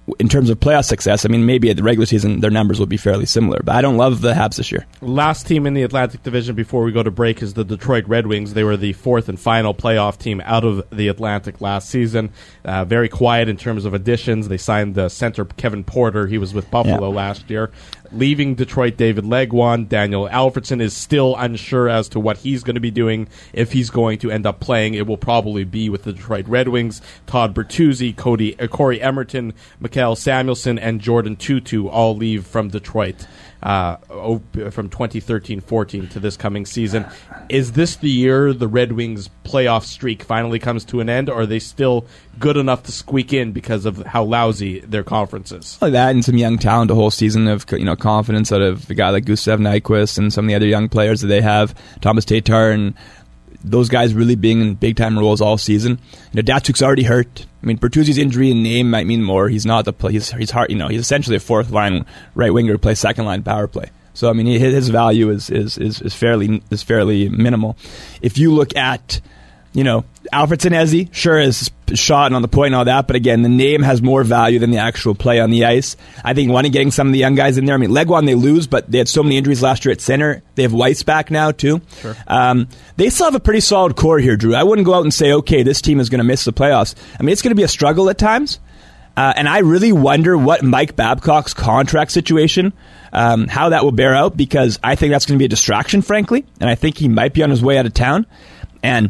Speaker 4: in terms of playoff success, I mean, maybe at the regular season their numbers will be fairly similar, but I don't love the Habs this year.
Speaker 5: Last team in the Atlantic Division before we go to break is the Detroit Red Wings. They were the fourth and final playoff team out of the Atlantic last season. Uh, very quiet in terms of additions. They signed the center Kevin Porter. He was with Buffalo yeah. last year. Leaving Detroit, David Legwand. Daniel Alfredsson is still unsure as to what he's going to be doing. If he's going to end up playing, it will probably be with the Detroit Red Wings. Todd Bertuzzi, Cody, uh, Corey Emerton, Mikael Samuelsson, and Jordan Tutu all leave from Detroit uh, from twenty thirteen fourteen to this coming season. Is this the year the Red Wings' playoff streak finally comes to an end, or are they still good enough to squeak in because of how lousy their conference is?
Speaker 4: Like that, and some young talent, a whole season of you know confidence out of a guy like Gustav Nyquist and some of the other young players that they have, Thomas Tatar, and those guys really being in big-time roles all season. You know, Datsuk's already hurt. I mean, Bertuzzi's injury in name might mean more. He's not the play. He's he's hard. You know, he's essentially a fourth-line right winger who plays second-line power play. So I mean, his, his value is, is is is fairly is fairly minimal. If you look at, you know, Alfredsson Ezzy, sure, is shot and on the point and all that, but again, the name has more value than the actual play on the ice. I think one, getting some of the young guys in there. I mean, Legwand, they lose, but they had so many injuries last year at center. They have Weiss back now, too. Sure. Um, they still have a pretty solid core here, Drew. I wouldn't go out and say, okay, this team is going to miss the playoffs. I mean, it's going to be a struggle at times, uh, and I really wonder what Mike Babcock's contract situation, um, how that will bear out, because I think that's going to be a distraction, frankly, and I think he might be on his way out of town. And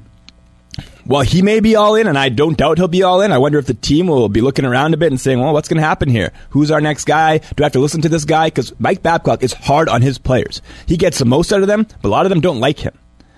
Speaker 4: well, he may be all in, and I don't doubt he'll be all in. I wonder if the team will be looking around a bit and saying, well, what's going to happen here? Who's our next guy? Do I have to listen to this guy? Because Mike Babcock is hard on his players. He gets the most out of them, but a lot of them don't like him.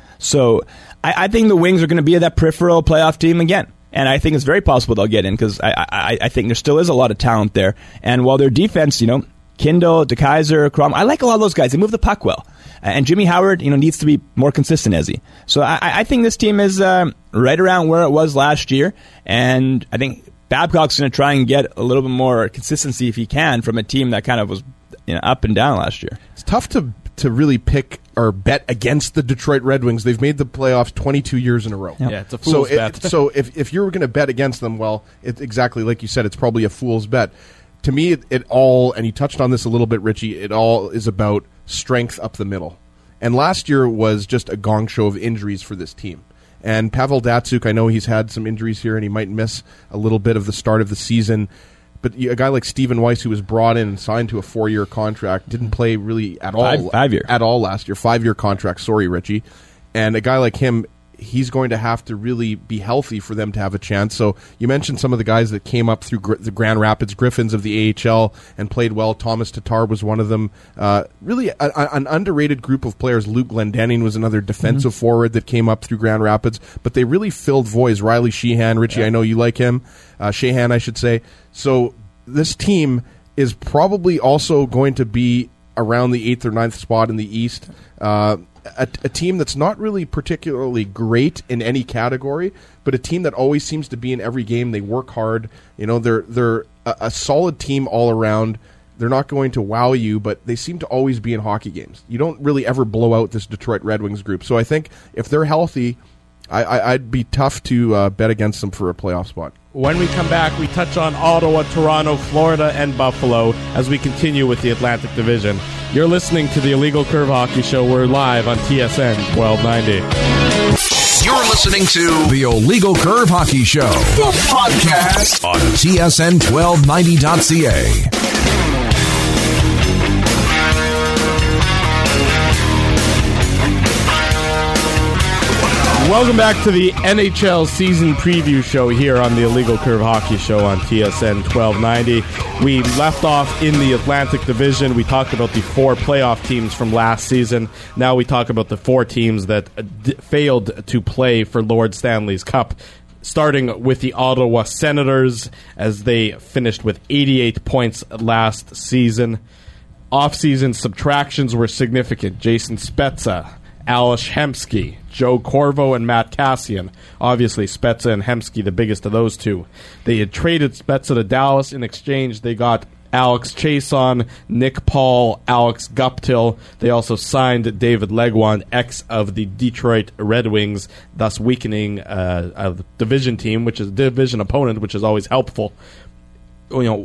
Speaker 4: So I, I think the Wings are going to be that peripheral playoff team again. And I think it's very possible they'll get in because I, I, I think there still is a lot of talent there. And while their defense, you know, Kindle, DeKaiser, Crom, I like a lot of those guys. They move the puck well. And Jimmy Howard, you know, needs to be more consistent as he. So I, I think this team is uh, right around where it was last year, and I think Babcock's going to try and get a little bit more consistency if he can from a team that kind of was, you know, up and down last year.
Speaker 3: It's tough to to really pick or bet against the Detroit Red Wings. They've made the playoffs twenty-two years in a row.
Speaker 5: Yep. Yeah, it's a fool's
Speaker 3: so
Speaker 5: bet.
Speaker 3: It, so if if you were going to bet against them, well, it, exactly like you said, it's probably a fool's bet. To me, it, it all, and you touched on this a little bit, Richie, it all is about strength up the middle. And last year was just a gong show of injuries for this team. And Pavel Datsuk, I know he's had some injuries here, and he might miss a little bit of the start of the season. But a guy like Stephen Weiss, who was brought in and signed to a four-year contract, didn't play really at all.
Speaker 4: Five, five year.
Speaker 3: At all last year. Five-year contract. Sorry, Richie. And a guy like him, he's going to have to really be healthy for them to have a chance. So you mentioned some of the guys that came up through Gr- the Grand Rapids Griffins of the A H L and played well. Thomas Tatar was one of them. Uh, really a, a, an underrated group of players. Luke Glendenning was another defensive mm-hmm. forward that came up through Grand Rapids. But they really filled voids. Riley Sheehan, Richie, yeah. I know you like him. Uh, Sheehan, I should say. So this team is probably also going to be around the eighth or ninth spot in the East. Uh, A, a team that's not really particularly great in any category, but a team that always seems to be in every game. They work hard. You know, they're they're a, a solid team all around. They're not going to wow you, but they seem to always be in hockey games. You don't really ever blow out this Detroit Red Wings group. So I think if they're healthy, I, I, I'd be tough to uh, bet against them for a playoff spot.
Speaker 5: When we come back, we touch on Ottawa, Toronto, Florida, and Buffalo as we continue with the Atlantic Division. You're listening to the Illegal Curve Hockey Show. We're live on T S N twelve ninety.
Speaker 1: You're listening to the Illegal Curve Hockey Show, the podcast on T S N twelve ninety dot C A.
Speaker 5: Welcome back to the N H L season preview show here on the Illegal Curve Hockey Show on T S N twelve ninety. We left off in the Atlantic Division. We talked about the four playoff teams from last season. Now we talk about the four teams that d- failed to play for Lord Stanley's Cup. Starting with the Ottawa Senators, as they finished with eighty-eight points last season. Off-season subtractions were significant. Jason Spezza, Ales Hemsky, Joe Corvo, and Matt Cassian. Obviously, Spezza and Hemsky, the biggest of those two. They had traded Spezza to Dallas. In exchange, they got Alex Chason, Nick Paul, Alex Guptill. They also signed David Legwand, ex of the Detroit Red Wings, thus weakening uh, a division team, which is a division opponent, which is always helpful. You know,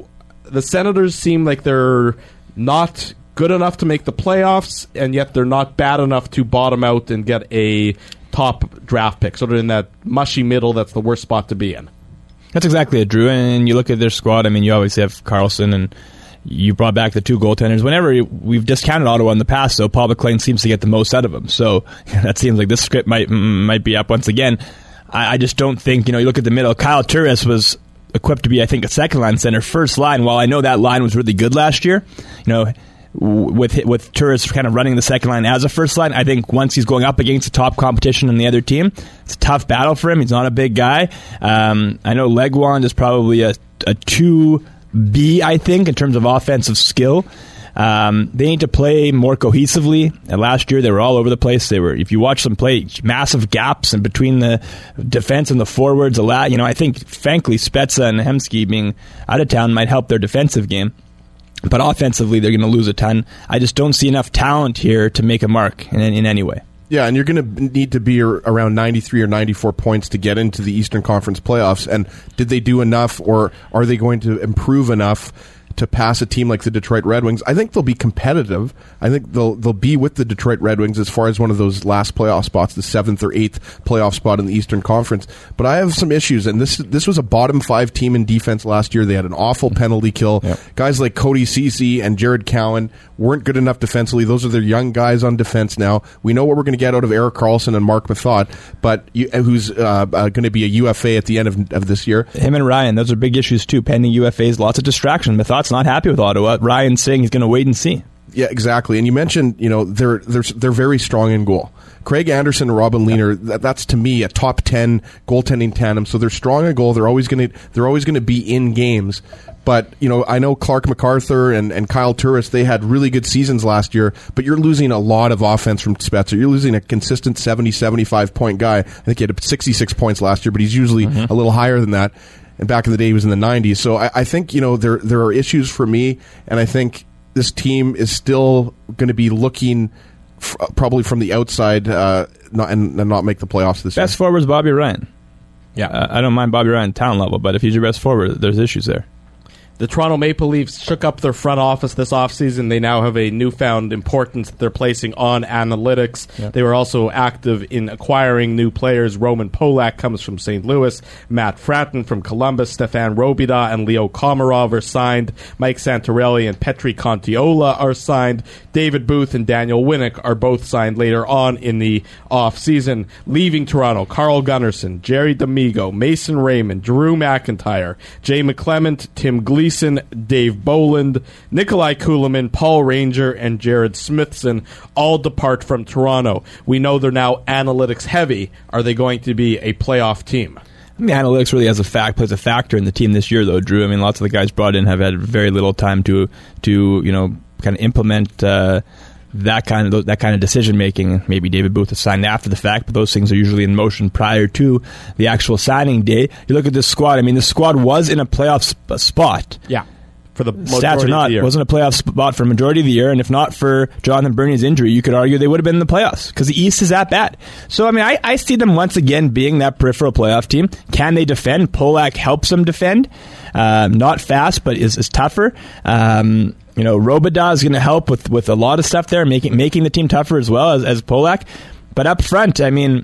Speaker 5: the Senators seem like they're not good enough to make the playoffs, and yet they're not bad enough to bottom out and get a top draft pick. Sort of in that mushy middle, that's the worst spot to be in.
Speaker 4: That's exactly it, Drew. And you look at their squad, I mean, you always have Carlson, and you brought back the two goaltenders. Whenever we've discounted Ottawa in the past, so Paul McLean seems to get the most out of them. So that seems like this script might might be up once again. I, I just don't think, you know, you look at the middle, Kyle Turris was equipped to be, I think, a second-line center, first line. While I know that line was really good last year, you know, with with Turris kind of running the second line as a first line, I think once he's going up against the top competition in the other team, it's a tough battle for him. He's not a big guy. Um, I know Legwand is probably a, a two B, I think, in terms of offensive skill. Um, they need to play more cohesively. And last year, they were all over the place. They were, if you watch them play, massive gaps in between the defense and the forwards. A lot, you know, I think, frankly, Spezza and Hemsky being out of town might help their defensive game. But offensively, they're going to lose a ton. I just don't see enough talent here to make a mark in, in any way.
Speaker 3: Yeah, and you're going to need to be around ninety-three or ninety-four points to get into the Eastern Conference playoffs. And did they do enough, or are they going to improve enough to pass a team like the Detroit Red Wings? I think they'll be competitive. I think they'll they'll be with the Detroit Red Wings as far as one of those last playoff spots, the seventh or eighth playoff spot in the Eastern Conference. But I have some issues, and this this was a bottom five team in defense last year. They had an awful penalty kill. Yep. Guys like Cody Ceci and Jared Cowan weren't good enough defensively. Those are their young guys on defense now. We know what we're going to get out of Erik Karlsson and Mark Method, but you, who's uh, uh, going to be a U F A at the end of, of this year.
Speaker 4: Him and Ryan, those are big issues too. Pending U F As, lots of distraction. Method's not happy with Ottawa. Ryan's saying he's going to wait and see.
Speaker 3: Yeah, exactly. And you mentioned, you know, they're they're they're very strong in goal. Craig Anderson and Robin Lehner, that, that's to me a top ten goaltending tandem. So they're strong in goal. They're always going to they're always going to be in games. But, you know, I know Clark MacArthur and, and Kyle Turris, they had really good seasons last year, but you're losing a lot of offense from Spezza. You're losing a consistent seventy, seventy-five point guy. I think he had sixty-six points last year, but he's usually mm-hmm. a little higher than that. And back in the day, he was in the nineties. So I, I think, you know, there there are issues for me, and I think this team is still going to be looking f- probably from the outside uh, not, and, and not make the playoffs this year.
Speaker 4: Best forward is Bobby Ryan. Yeah, uh, I don't mind Bobby Ryan talent level, but if he's your best forward, there's issues there.
Speaker 5: The Toronto Maple Leafs shook up their front office this offseason. They now have a newfound importance that they're placing on analytics. Yep. They were also active in acquiring new players. Roman Polak comes from Saint Louis. Matt Fratton from Columbus. Stefan Robida and Leo Komarov are signed. Mike Santorelli and Petri Contiola are signed. David Booth and Daniel Winnick are both signed later on in the offseason. Leaving Toronto, Carl Gunnarsson, Jerry D'Amigo, Mason Raymond, Drew McIntyre, Jay McClement, Tim Gleason, Dave Boland, Nikolai Kulemin, Paul Ranger, and Jared Smithson all depart from Toronto. We know they're now analytics heavy. Are they going to be a playoff team?
Speaker 4: I mean, analytics really has a fact plays a factor in the team this year, though, Drew. I mean, lots of the guys brought in have had very little time to to you know kind of implement uh, that kind of that kind of decision making. Maybe David Booth is signed after the fact, but those things are usually in motion prior to the actual signing day. You look at this squad. I mean, the squad was in a playoff sp- spot.
Speaker 5: Yeah, for the
Speaker 4: stats or not,
Speaker 5: of the year.
Speaker 4: Wasn't a playoff spot for a majority of the year. And if not for Jonathan Bernier's injury, you could argue they would have been in the playoffs because the East is that bad. So I mean, I, I see them once again being that peripheral playoff team. Can they defend? Polak helps them defend. Uh, not fast, but is is tougher. Um, You know, Robida is going to help with, with a lot of stuff there, making making the team tougher as well as, as Polak. But up front, I mean,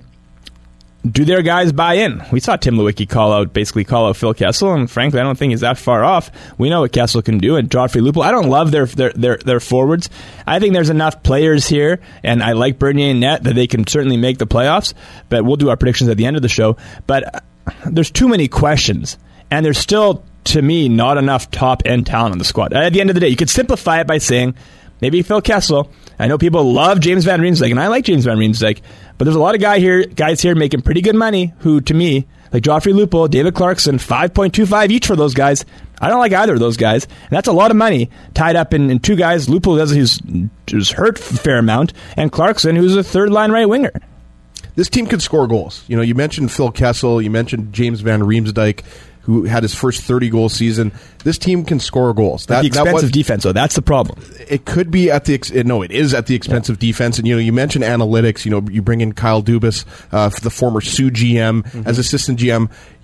Speaker 4: do their guys buy in? We saw Tim Lewicki call out, basically call out Phil Kessel, and frankly, I don't think he's that far off. We know what Kessel can do, and Joffrey Lupul. I don't love their their their, their forwards. I think there's enough players here, and I like Bernier and Net, that they can certainly make the playoffs. But we'll do our predictions at the end of the show. But there's too many questions, and there's still, to me, not enough top-end talent on the squad. At the end of the day, you could simplify it by saying, maybe Phil Kessel. I know people love James Van Riemsdyk, and I like James Van Riemsdyk, but there's a lot of guy here, guys here making pretty good money who, to me, like Joffrey Lupul, David Clarkson, five point two five each for those guys. I don't like either of those guys, and that's a lot of money tied up in, in two guys. Lupul, who's, who's hurt a fair amount, and Clarkson, who's a third-line right winger.
Speaker 3: This team could score goals. You know, you mentioned Phil Kessel, you mentioned James Van Riemsdyk, who had his first thirty-goal season. This team can score goals.
Speaker 4: That, at the expense that was, of defense, though. That's the problem.
Speaker 3: It could be at the ex- no, it is at the expense yeah. of defense. And you know, you mentioned analytics. You know, you bring in Kyle Dubas, uh, the former Sioux G M, mm-hmm. as assistant G M.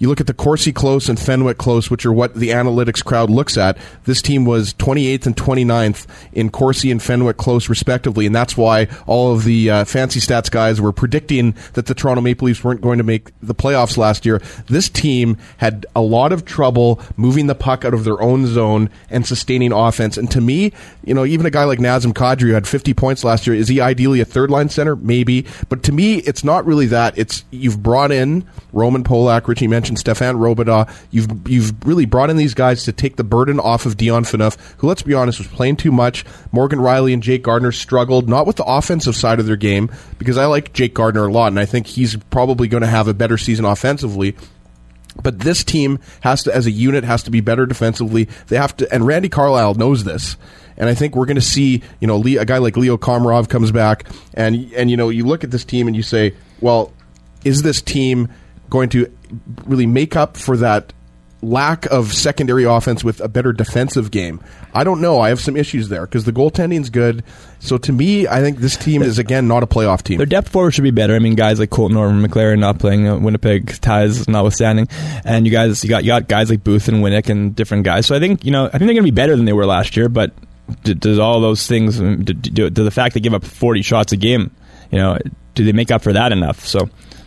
Speaker 3: you look at the Corsi Close and Fenwick Close, which are what the analytics crowd looks at. This team was twenty-eighth and twenty-ninth in Corsi and Fenwick Close, respectively, and that's why all of the uh, fancy stats guys were predicting that the Toronto Maple Leafs weren't going to make the playoffs last year. This team had a lot of trouble moving the puck out of their own zone and sustaining offense. And to me, you know, even a guy like Nazem Kadri, who had fifty points last year, is he ideally a third-line center? Maybe. But to me, it's not really that. It's you've brought in Roman Polak, Richie mentioned Stefan Robidas. You've you've really brought in these guys to take the burden off of Dion Phaneuf, who, let's be honest, was playing too much. Morgan Rielly and Jake Gardiner struggled, not with the offensive side of their game, because I like Jake Gardiner a lot, and I think he's probably going to have a better season offensively. But this team has to, as a unit, has to be better defensively. They have to, and Randy Carlyle knows this. And I think we're going to see, you know, a guy like Leo Komarov comes back, and and you know, you look at this team and you say, well, is this team going to really make up for that lack of secondary offense with a better defensive game? I don't know. I have some issues there because the goaltending's good. So to me, I think this team is, again, not a playoff team.
Speaker 4: Their depth forward should be better. I mean, guys like Colton Norman McLaren not playing, uh, Winnipeg ties notwithstanding, and you guys, you got you got guys like Booth and Winnick and different guys. So I think, you know, I think they're going to be better than they were last year. But do, does all those things, do, do, do the fact they give up forty shots a game, you know, do they make up for that enough? So.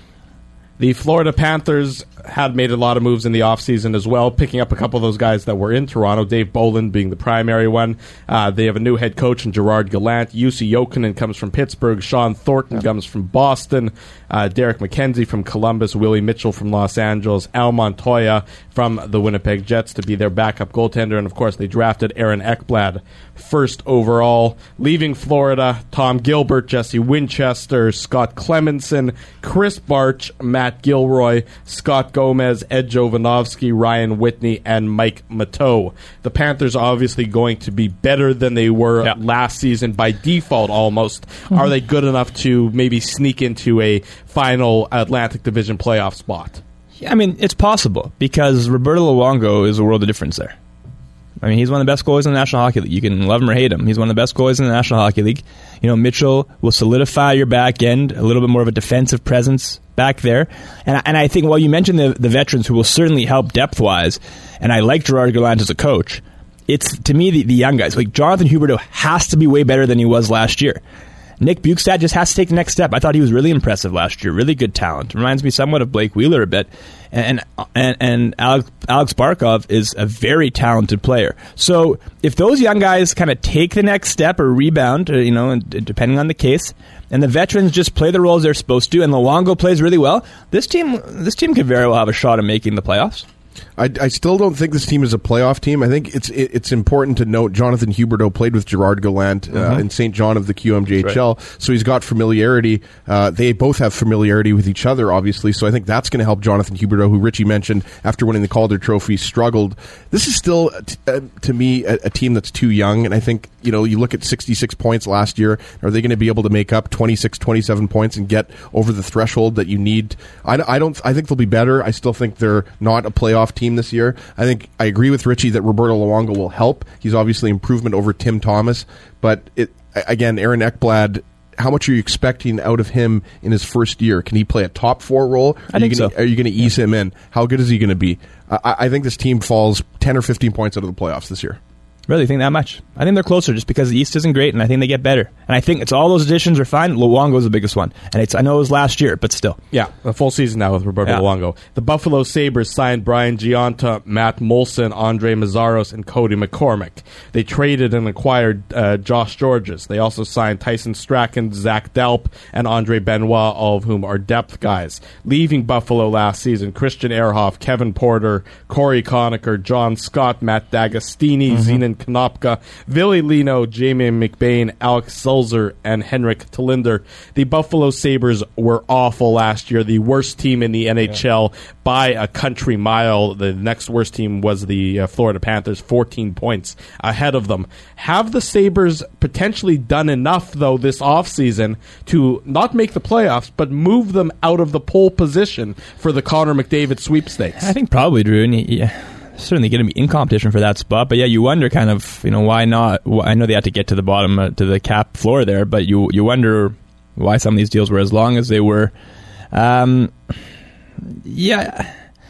Speaker 5: The Florida Panthers had made a lot of moves in the offseason as well, picking up a couple of those guys that were in Toronto, Dave Bolland being the primary one. Uh, they have a new head coach in Gerard Gallant. Jussi Jokinen comes from Pittsburgh. Sean Thornton yeah. comes from Boston. Uh, Derek McKenzie from Columbus. Willie Mitchell from Los Angeles. Al Montoya from the Winnipeg Jets to be their backup goaltender. And, of course, they drafted Aaron Ekblad first overall. Leaving Florida, Tom Gilbert, Jesse Winchester, Scott Clemenson, Chris Barch, Matt Gilroy, Scott Gomez, Ed Jovanovski, Ryan Whitney, and Mike Mateau. The Panthers are obviously going to be better than they were yeah. last season by default almost. Mm-hmm. Are they good enough to maybe sneak into a final Atlantic Division playoff spot?
Speaker 4: Yeah, I mean, it's possible because Roberto Luongo is a world of difference there. I mean, he's one of the best goalies in the National Hockey League. You can love him or hate him. He's one of the best goalies in the National Hockey League. You know, Mitchell will solidify your back end, a little bit more of a defensive presence back there. And, and I think, well, you mentioned the, the veterans who will certainly help depth-wise, and I like Gerard Gallant as a coach. It's, to me, the, the young guys. Like, Jonathan Huberdeau has to be way better than he was last year. Nick Bukestad just has to take the next step. I thought he was really impressive last year. Really good talent. Reminds me somewhat of Blake Wheeler a bit. And and, and Alex, Alex Barkov is a very talented player. So if those young guys kind of take the next step or rebound, or, you know, depending on the case, and the veterans just play the roles they're supposed to, and Luongo plays really well, this team this team could very well have a shot at making the playoffs.
Speaker 3: I, I still don't think this team is a playoff team. I think it's it, it's important to note Jonathan Huberdeau played with Gerard Gallant uh, mm-hmm. in Saint John of the Q M J H L, right. So he's got familiarity. Uh, they both have familiarity with each other, obviously, so I think that's going to help Jonathan Huberdeau, who Richie mentioned after winning the Calder Trophy, struggled. This is still, t- uh, to me, a, a team that's too young, and I think, you know, you look at sixty-six points last year. Are they going to be able to make up twenty-six, twenty-seven points and get over the threshold that you need? I, I don't. I think they'll be better. I still think they're not a playoff team this year. I think I agree with Richie that Roberto Luongo will help. He's obviously improvement over Tim Thomas, but it, again, Aaron Ekblad, how much are you expecting out of him in his first year? Can he play a top four role?
Speaker 4: I think
Speaker 3: gonna,
Speaker 4: so.
Speaker 3: Are you going to ease yeah. him in? How good is he going to be? I, I think this team falls ten or fifteen points out of the playoffs this year.
Speaker 4: Really think that much? I think they're closer just because the East isn't great, and I think they get better. And I think it's all those additions are fine. Luongo's the biggest one, and it's I know it was last year, but still.
Speaker 5: Yeah, a full season now with Roberto yeah. Luongo. The Buffalo Sabres signed Brian Gionta, Matt Molson, Andre Mazzaros, and Cody McCormick. They traded and acquired uh, Josh Georges. They also signed Tyson Strachan, Zach Delp, and Andre Benoit, all of whom are depth guys. Leaving Buffalo last season, Christian Ehrhoff, Kevin Porter, Corey Conacher, John Scott, Matt D'Agostini, mm-hmm. Zenon Konopka, Ville Lino, Jamie McBain, Alex Sulzer, and Henrik Talinder. The Buffalo Sabres were awful last year, the worst team in the N H L yeah. by a country mile. The next worst team was the uh, Florida Panthers, fourteen points ahead of them. Have the Sabres potentially done enough, though, this offseason to not make the playoffs, but move them out of the pole position for the Connor McDavid sweepstakes?
Speaker 4: I think probably, Drew. And yeah. Certainly going to be in competition for that spot, but yeah, you wonder kind of, you know, why not? I know they had to get to the bottom, uh, to the cap floor there, but you you wonder why some of these deals were as long as they were. Um, yeah,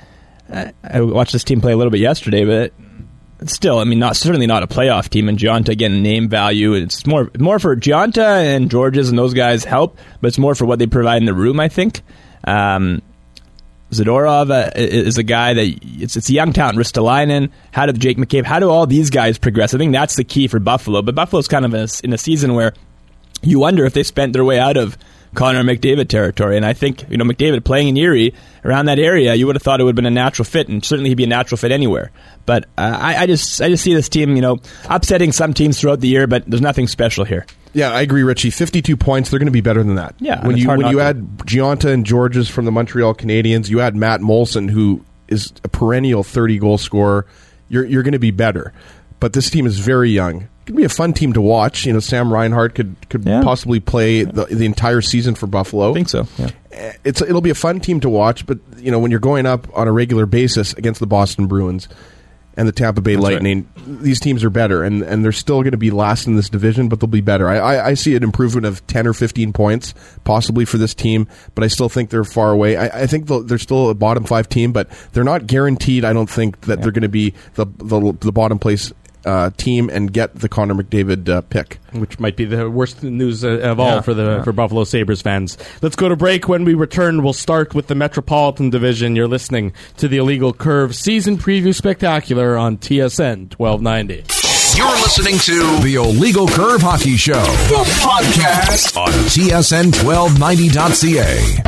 Speaker 4: I, I watched this team play a little bit yesterday, but still, I mean, not certainly not a playoff team. And Gionta, again, name value. It's more more for Gionta and Georges and those guys help, but it's more for what they provide in the room, I think. Um, Zadorov uh, is a guy that it's it's a young talent. Ristolainen, how did Jake McCabe? How do all these guys progress? I think that's the key for Buffalo. But Buffalo's kind of in a, in a season where you wonder if they spent their way out of Connor McDavid territory. And I think, you know, McDavid playing in Erie, around that area, you would have thought it would have been a natural fit, and certainly he'd be a natural fit anywhere. But uh, I, I just I just see this team, you know, upsetting some teams throughout the year, but there's nothing special here.
Speaker 3: Yeah, I agree, Richie. fifty-two points, they're going to be better than that.
Speaker 4: Yeah,
Speaker 3: when you when you
Speaker 4: to.
Speaker 3: add Gionta and Georges from the Montreal Canadiens, you add Matt Molson, who is a perennial thirty-goal scorer, you're you're going to be better. But this team is very young. It could be a fun team to watch. You know, Sam Reinhart could could
Speaker 4: yeah.
Speaker 3: possibly play the the entire season for Buffalo.
Speaker 4: I think so. Yeah.
Speaker 3: It's it'll be a fun team to watch. But you know, when you're going up on a regular basis against the Boston Bruins and the Tampa Bay
Speaker 4: That's
Speaker 3: Lightning, right. These teams are better, and, and they're still going to be last in this division, but they'll be better. I, I, I see an improvement of ten or fifteen points, possibly for this team, but I still think they're far away. I, I think they're still a bottom five team, but they're not guaranteed. I don't think that yeah. they're going to be the, the the bottom place uh, team and get the Connor McDavid uh, pick.
Speaker 5: Which might be the worst news uh, of all
Speaker 4: yeah.
Speaker 5: for the
Speaker 4: yeah.
Speaker 5: for Buffalo Sabres fans. Let's go to break. When we return, we'll start with the Metropolitan Division. You're listening to the Illegal Curve Season Preview Spectacular on T S N twelve ninety.
Speaker 1: You're listening to the Illegal Curve Hockey Show, the podcast on T S N twelve ninety dot C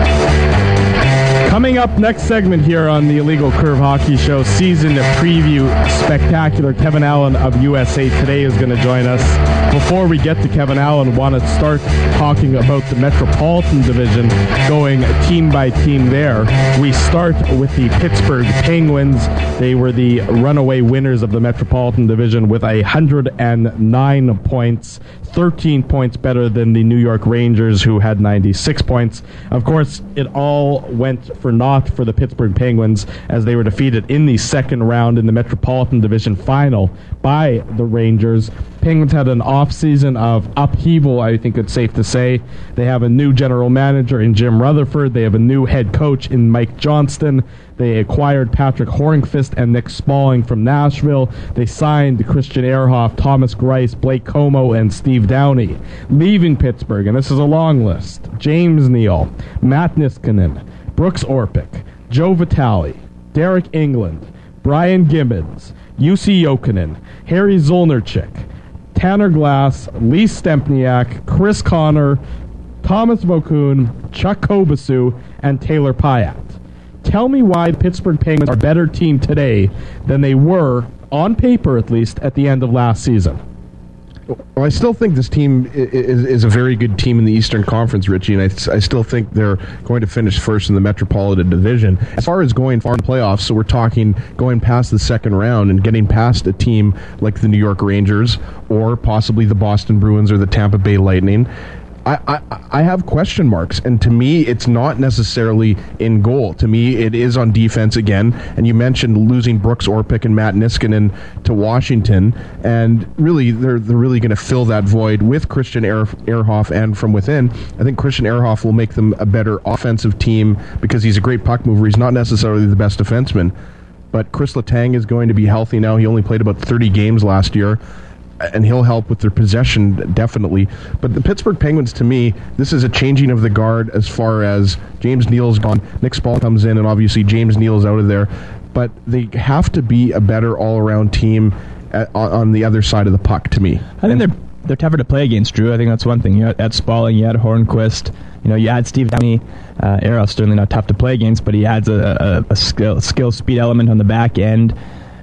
Speaker 1: A.
Speaker 2: Coming up next segment here on the Illegal Curve Hockey Show Season Preview Spectacular, Kevin Allen of U S A Today is going to join us. Before we get to Kevin Allen, want to start talking about the Metropolitan Division, going team by team there. We start with the Pittsburgh Penguins. They were the runaway winners of the Metropolitan Division with one hundred nine points, thirteen points better than the New York Rangers, who had ninety-six points. Of course, it all went for naught for the Pittsburgh Penguins as they were defeated in the second round in the Metropolitan Division final by the Rangers. Penguins had an off-season of upheaval, I think it's safe to say. They have a new general manager in Jim Rutherford. They have a new head coach in Mike Johnston. They acquired Patrick Hornqvist and Nick Spaulding from Nashville. They signed Christian Ehrhoff, Thomas Greiss, Blake Como, and Steve Downey. Leaving Pittsburgh, and this is a long list: James Neal, Matt Niskanen, Brooks Orpik, Joe Vitale, Derek England, Brian Gibbons, Jussi Jokinen, Harry Zolnarczyk, Tanner Glass, Lee Stempniak, Chris Connor, Thomas Vokoun, Chuck Kobasu, and Taylor Pyatt. Tell me why the Pittsburgh Penguins are a better team today than they were, on paper at least, at the end of last season.
Speaker 3: Well, I still think this team is, is a very good team in the Eastern Conference, Richie, and I, I still think they're going to finish first in the Metropolitan Division. As far as going far in the playoffs, so we're talking going past the second round and getting past a team like the New York Rangers or possibly the Boston Bruins or the Tampa Bay Lightning, I, I, I have question marks, and to me, it's not necessarily in goal. To me, it is on defense again, and you mentioned losing Brooks Orpik and Matt Niskanen to Washington, and really, they're they're really going to fill that void with Christian Ehrhoff and from within. I think Christian Ehrhoff will make them a better offensive team because he's a great puck mover. He's not necessarily the best defenseman, but Chris Letang is going to be healthy now. He only played about thirty games last year, and he'll help with their possession, definitely. But the Pittsburgh Penguins, to me, this is a changing of the guard as far as James Neal's gone. Nick Spaulding comes in, and obviously James Neal's out of there. But they have to be a better all-around team at, on the other side of the puck, to me.
Speaker 4: I think they're they're tougher to play against, Drew. I think that's one thing. You had Spaulding, you had Hornqvist, you know, you had Steve Downey. Uh, Ehrhoff's certainly not tough to play against, but he adds a, a, a skill, skill speed element on the back end.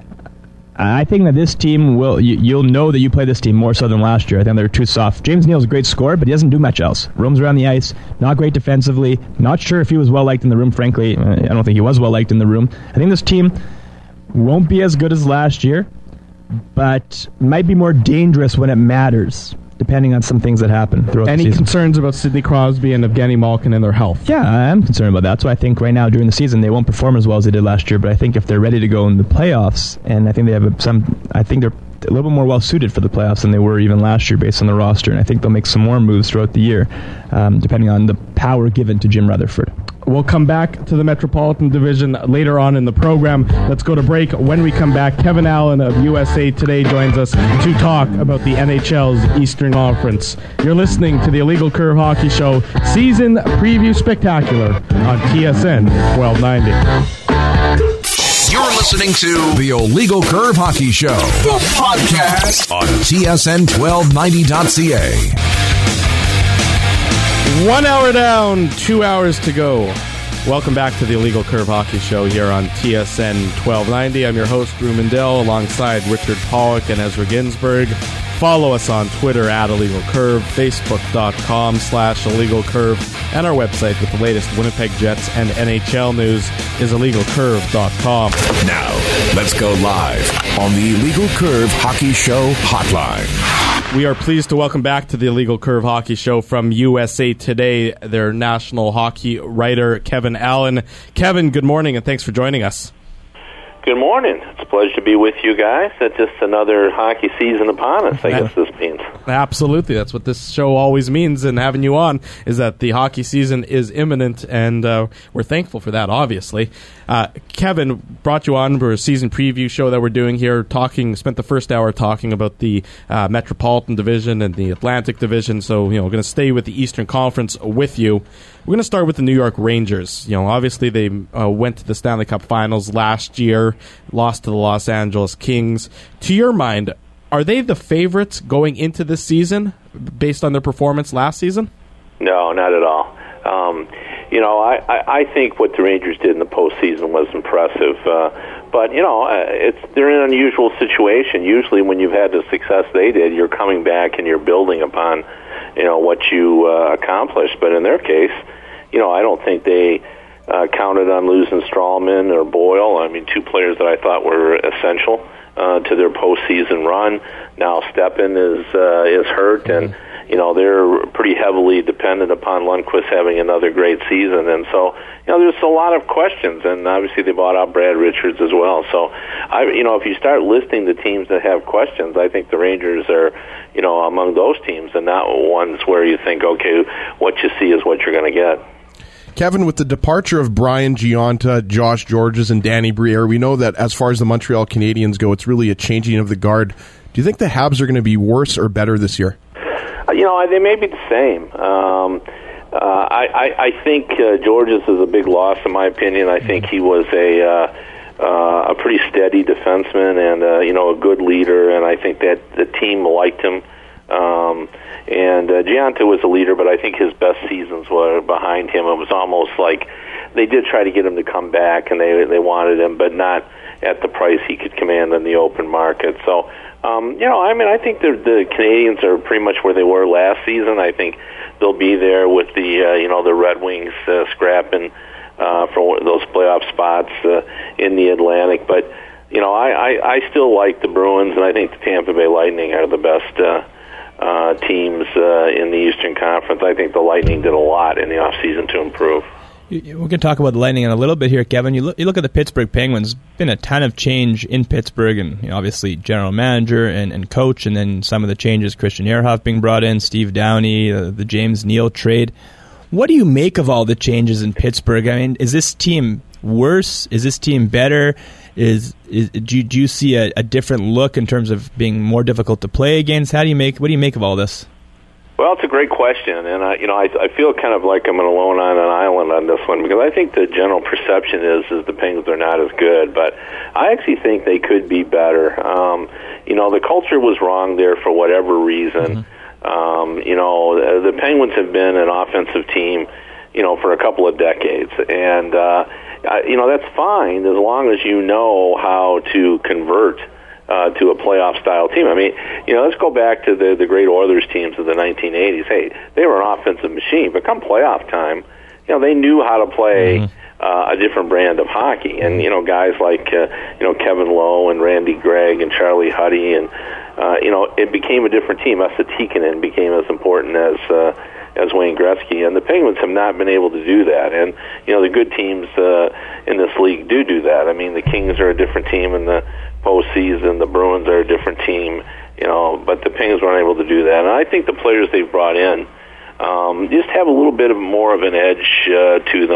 Speaker 4: I think that this team will, you, you'll know that you play this team more so than last year. I think they're too soft. James Neal's a great scorer, but he doesn't do much else. Roams around the ice, not great defensively. Not sure if he was well liked in the room, frankly. I don't think he was well liked in the room. I think this team won't be as good as last year, but might be more dangerous when it matters, depending on some things that happen throughout
Speaker 2: Any
Speaker 4: the season.
Speaker 2: concerns about Sidney Crosby and Evgeny Malkin and their health?
Speaker 4: Yeah, I am concerned about that. So I think right now during the season they won't perform as well as they did last year. But I think if they're ready to go in the playoffs, and I think they have a, some, I think they're a little bit more well suited for the playoffs than they were even last year based on the roster. And I think they'll make some more moves throughout the year, um, depending on the power given to Jim Rutherford.
Speaker 2: We'll come back to the Metropolitan Division later on in the program. Let's go to break. When we come back, Kevin Allen of U S A Today joins us to talk about the N H L's Eastern Conference. You're listening to the Illegal Curve Hockey Show Season Preview Spectacular on T S N twelve ninety.
Speaker 1: You're listening to the Illegal Curve Hockey Show, the podcast on T S N twelve ninety dot C A.
Speaker 5: One hour down, two hours to go. Welcome back to the Illegal Curve Hockey Show here on T S N twelve ninety. I'm your host, Drew Mandel, alongside Richard Pollock and Ezra Ginsburg. Follow us on Twitter at Illegal Curve, Facebook.com slash Illegal Curve, and our website with the latest Winnipeg Jets and N H L news is illegal curve dot com.
Speaker 1: Now, let's go live on the Illegal Curve Hockey Show hotline.
Speaker 5: We are pleased to welcome back to the Illegal Curve Hockey Show from U S A Today, their national hockey writer, Kevin Allen. Kevin, good morning, and thanks for joining us.
Speaker 6: Good morning. It's a pleasure to be with you guys. That's just another hockey season upon us, I guess this means.
Speaker 5: Absolutely. That's what this show always means, and having you on is that the hockey season is imminent, and uh, we're thankful for that, obviously. Uh, Kevin brought you on for a season preview show that we're doing here, talking, spent the first hour talking about the uh, Metropolitan Division and the Atlantic Division, so, you know, we're going to stay with the Eastern Conference with you. We're going to start with the New York Rangers. You know, obviously they uh, went to the Stanley Cup Finals last year, lost to the Los Angeles Kings. To your mind, are they the favorites going into this season based on their performance last season?
Speaker 6: No, not at all. Um, you know, I, I, I think what the Rangers did in the postseason was impressive. Uh, but, you know, uh, it's they're in an unusual situation. Usually when you've had the success they did, you're coming back and you're building upon, you know, what you uh, accomplished. But in their case, you know, I don't think they uh, counted on losing Strawman or Boyle. I mean, two players that I thought were essential uh, to their postseason run. Now Stepan is uh, is hurt, and you know they're pretty heavily dependent upon Lundqvist having another great season. And so, you know, there's a lot of questions. And obviously, they bought out Brad Richards as well. So, I, you know, if you start listing the teams that have questions, I think the Rangers are, you know, among those teams, and not ones where you think, okay, what you see is what you're going to get.
Speaker 3: Kevin, with the departure of Brian Gionta, Josh Georges, and Danny Briere, we know that as far as the Montreal Canadiens go, it's really a changing of the guard. Do you think the Habs are going to be worse or better this year?
Speaker 6: You know, they may be the same. Um, uh, I, I, I think uh, Georges is a big loss, in my opinion. I think he was a uh, uh, a pretty steady defenseman and uh, you know a good leader, and I think that the team liked him. Um, and uh, Gionta was a leader, but I think his best seasons were behind him. It was almost like they did try to get him to come back, and they they wanted him, but not at the price he could command in the open market. So, um, you know, I mean, I think the, the Canadians are pretty much where they were last season. I think they'll be there with the uh, you know the Red Wings uh, scrapping uh, for those playoff spots uh, in the Atlantic, but. You know, I, I, I still like the Bruins, and I think the Tampa Bay Lightning are the best uh, uh, teams uh, in the Eastern Conference. I think the Lightning did a lot in the offseason to improve.
Speaker 4: We're going to talk about the Lightning in a little bit here, Kevin. You look, you look at the Pittsburgh Penguins. Been a ton of change in Pittsburgh, and you know, obviously general manager and, and coach, and then some of the changes, Christian Ehrhoff being brought in, Steve Downey, uh, the James Neal trade. What do you make of all the changes in Pittsburgh? I mean, is this team worse? Is this team better? Is, is do, you, do you see a, a different look in terms of being more difficult to play against? How do you make? What do you make of all this?
Speaker 6: Well, it's a great question, and I, you know, I, I feel kind of like I'm alone on an island on this one because I think the general perception is is the Penguins are not as good, but I actually think they could be better. Um, you know, the culture was wrong there for whatever reason. Mm-hmm. Um, you know, the Penguins have been an offensive team, you know, for a couple of decades, and uh, you know that's fine as long as you know how to convert. Uh, to a playoff-style team. I mean, you know, let's go back to the, the great Oilers teams of the nineteen eighties. Hey, they were an offensive machine, but come playoff time, you know, they knew how to play mm-hmm. uh, a different brand of hockey. And, you know, guys like, uh, you know, Kevin Lowe and Randy Gregg and Charlie Huddy, and, uh, you know, it became a different team. Esa Tikkanen became as important as uh, as Wayne Gretzky, and the Penguins have not been able to do that. And, you know, the good teams uh, in this league do do that. I mean, the Kings are a different team in the postseason, the Bruins are a different team, you know, but the Penguins weren't able to do that. And I think the players they've brought in um, just have a little bit of more of an edge uh, to them.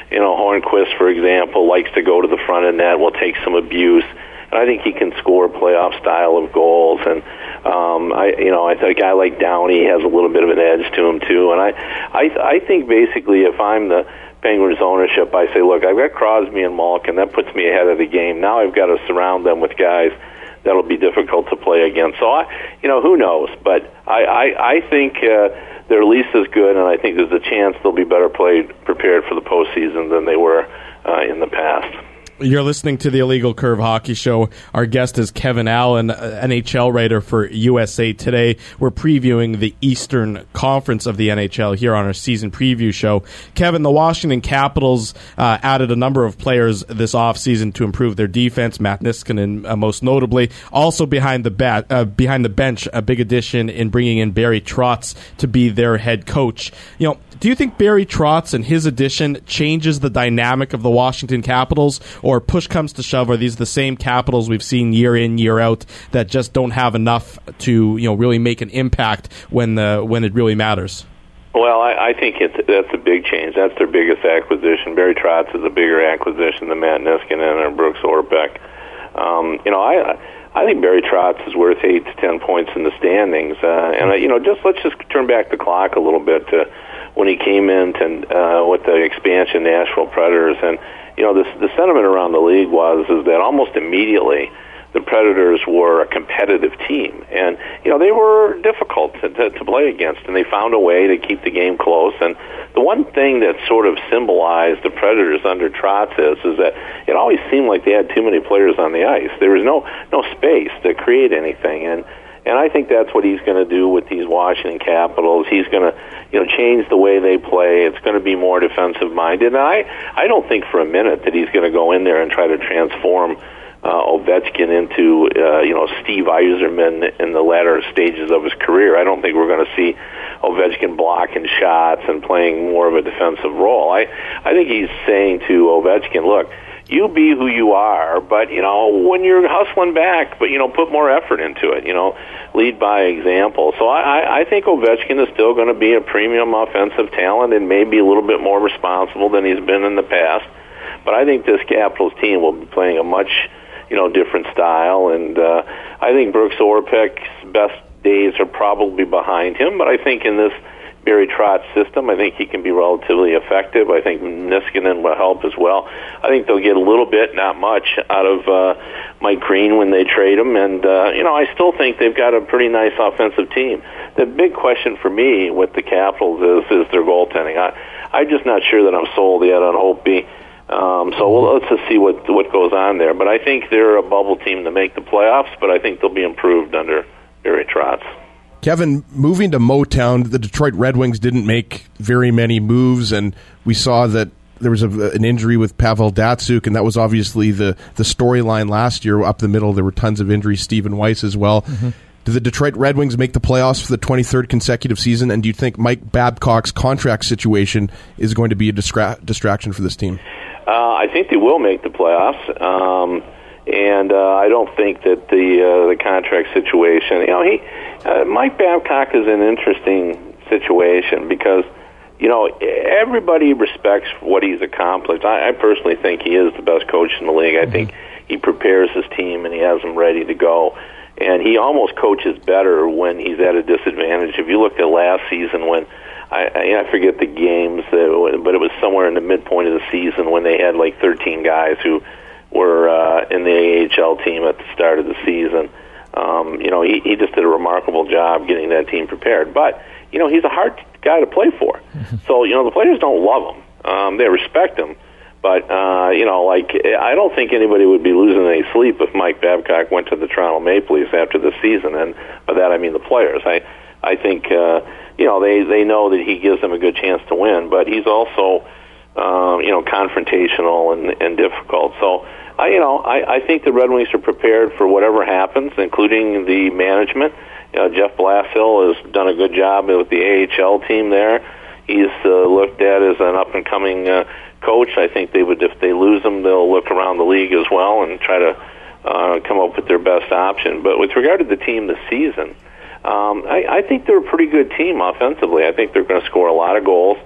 Speaker 6: you know, Hornquist, for example, likes to go to the front of net, will take some abuse. And I think he can score playoff style of goals. And, um, I, you know, I think a guy like Downey has a little bit of an edge to him, too. And I, I, I think basically if I'm the Penguins ownership, I say, look, I've got Crosby and Malkin. That puts me ahead of the game. Now I've got to surround them with guys that'll be difficult to play against. So, I, you know, who knows? But I, I, I think uh, they're at least as good, and I think there's a chance they'll be better played, prepared for the postseason than they were uh, in the past.
Speaker 5: You're listening to the Illegal Curve Hockey Show. Our guest is Kevin Allen, N H L writer for U S A Today. We're previewing the Eastern Conference of the N H L here on our season preview show. Kevin, the Washington Capitals uh, added a number of players this offseason to improve their defense, Matt Niskanen uh, most notably. Also behind the bat, uh, behind the bench, a big addition in bringing in Barry Trotz to be their head coach. You know, do you think Barry Trotz and his addition changes the dynamic of the Washington Capitals, or push comes to shove, are these the same Capitals we've seen year in, year out that just don't have enough to, you know, really make an impact when the when it really matters?
Speaker 6: Well, I, I think it's, that's a big change. That's their biggest acquisition. Barry Trotz is a bigger acquisition than Matt Niskanen and Brooks Orpik. Um, you know, I I think Barry Trotz is worth eight to ten points in the standings. Uh, and uh, you know, just let's just turn back the clock a little bit to when he came in to, uh, with the expansion Nashville Predators, and you know, the, the sentiment around the league was is that almost immediately the Predators were a competitive team, and you know they were difficult to, to, to play against, and they found a way to keep the game close. And the one thing that sort of symbolized the Predators under Trotz is, is that it always seemed like they had too many players on the ice. There was no no space to create anything, and and I think that's what he's going to do with these Washington Capitals. He's going to, you know, change the way they play. It's going to be more defensive minded. And I, I don't think for a minute that he's going to go in there and try to transform uh, Ovechkin into, uh, you know, Steve Yzerman in the latter stages of his career. I don't think we're going to see Ovechkin blocking shots and playing more of a defensive role. I, I think he's saying to Ovechkin, look, you be who you are, but, you know, when you're hustling back, but, you know, put more effort into it, you know, lead by example. So I, I think Ovechkin is still going to be a premium offensive talent and maybe a little bit more responsible than he's been in the past. But I think this Capitals team will be playing a much, you know, different style. And uh, I think Brooks Orpik's best days are probably behind him, but I think in this Barry Trotz system, I think he can be relatively effective. I think Niskanen will help as well. I think they'll get a little bit, not much, out of uh, Mike Green when they trade him. And, uh, you know, I still think they've got a pretty nice offensive team. The big question for me with the Capitals is, is their goaltending. I, I'm just not sure that I'm sold yet on Holtby. Um, so we'll, let's just see what what goes on there. But I think they're a bubble team to make the playoffs, but I think they'll be improved under Barry Trotz.
Speaker 3: Kevin, moving to Motown, the Detroit Red Wings didn't make very many moves, and we saw that there was a, an injury with Pavel Datsyuk, and that was obviously the, the storyline last year. Up the middle, there were tons of injuries, Stephen Weiss as well. Mm-hmm. Do the Detroit Red Wings make the playoffs for the twenty-third consecutive season, and do you think Mike Babcock's contract situation is going to be a distra- distraction for this team?
Speaker 6: Uh, I think they will make the playoffs. Um And uh, I don't think that the uh, the contract situation, you know, he uh, Mike Babcock is an interesting situation because, you know, everybody respects what he's accomplished. I, I personally think he is the best coach in the league. I mm-hmm. think he prepares his team and he has them ready to go. And he almost coaches better when he's at a disadvantage. If you look at last season when, I, I forget the games, that, but it was somewhere in the midpoint of the season when they had like thirteen guys who were uh, in the A H L team at the start of the season. Um, you know, he, he just did a remarkable job getting that team prepared. But, you know, he's a hard guy to play for. So, you know, the players don't love him. Um, they respect him. But, uh, you know, like, I don't think anybody would be losing any sleep if Mike Babcock went to the Toronto Maple Leafs after the season. And by that I mean the players. I, I think, uh, you know, they, they know that he gives them a good chance to win. But he's also, um, you know, confrontational and, and difficult. So, I, you know, I, I think the Red Wings are prepared for whatever happens, including the management. You know, Jeff Blashill has done a good job with the A H L team there. He's uh, looked at as an up-and-coming uh, coach. I think they would, if they lose him, they'll look around the league as well and try to uh, come up with their best option. But with regard to the team this season, um, I, I think they're a pretty good team offensively. I think they're going to score a lot of goals.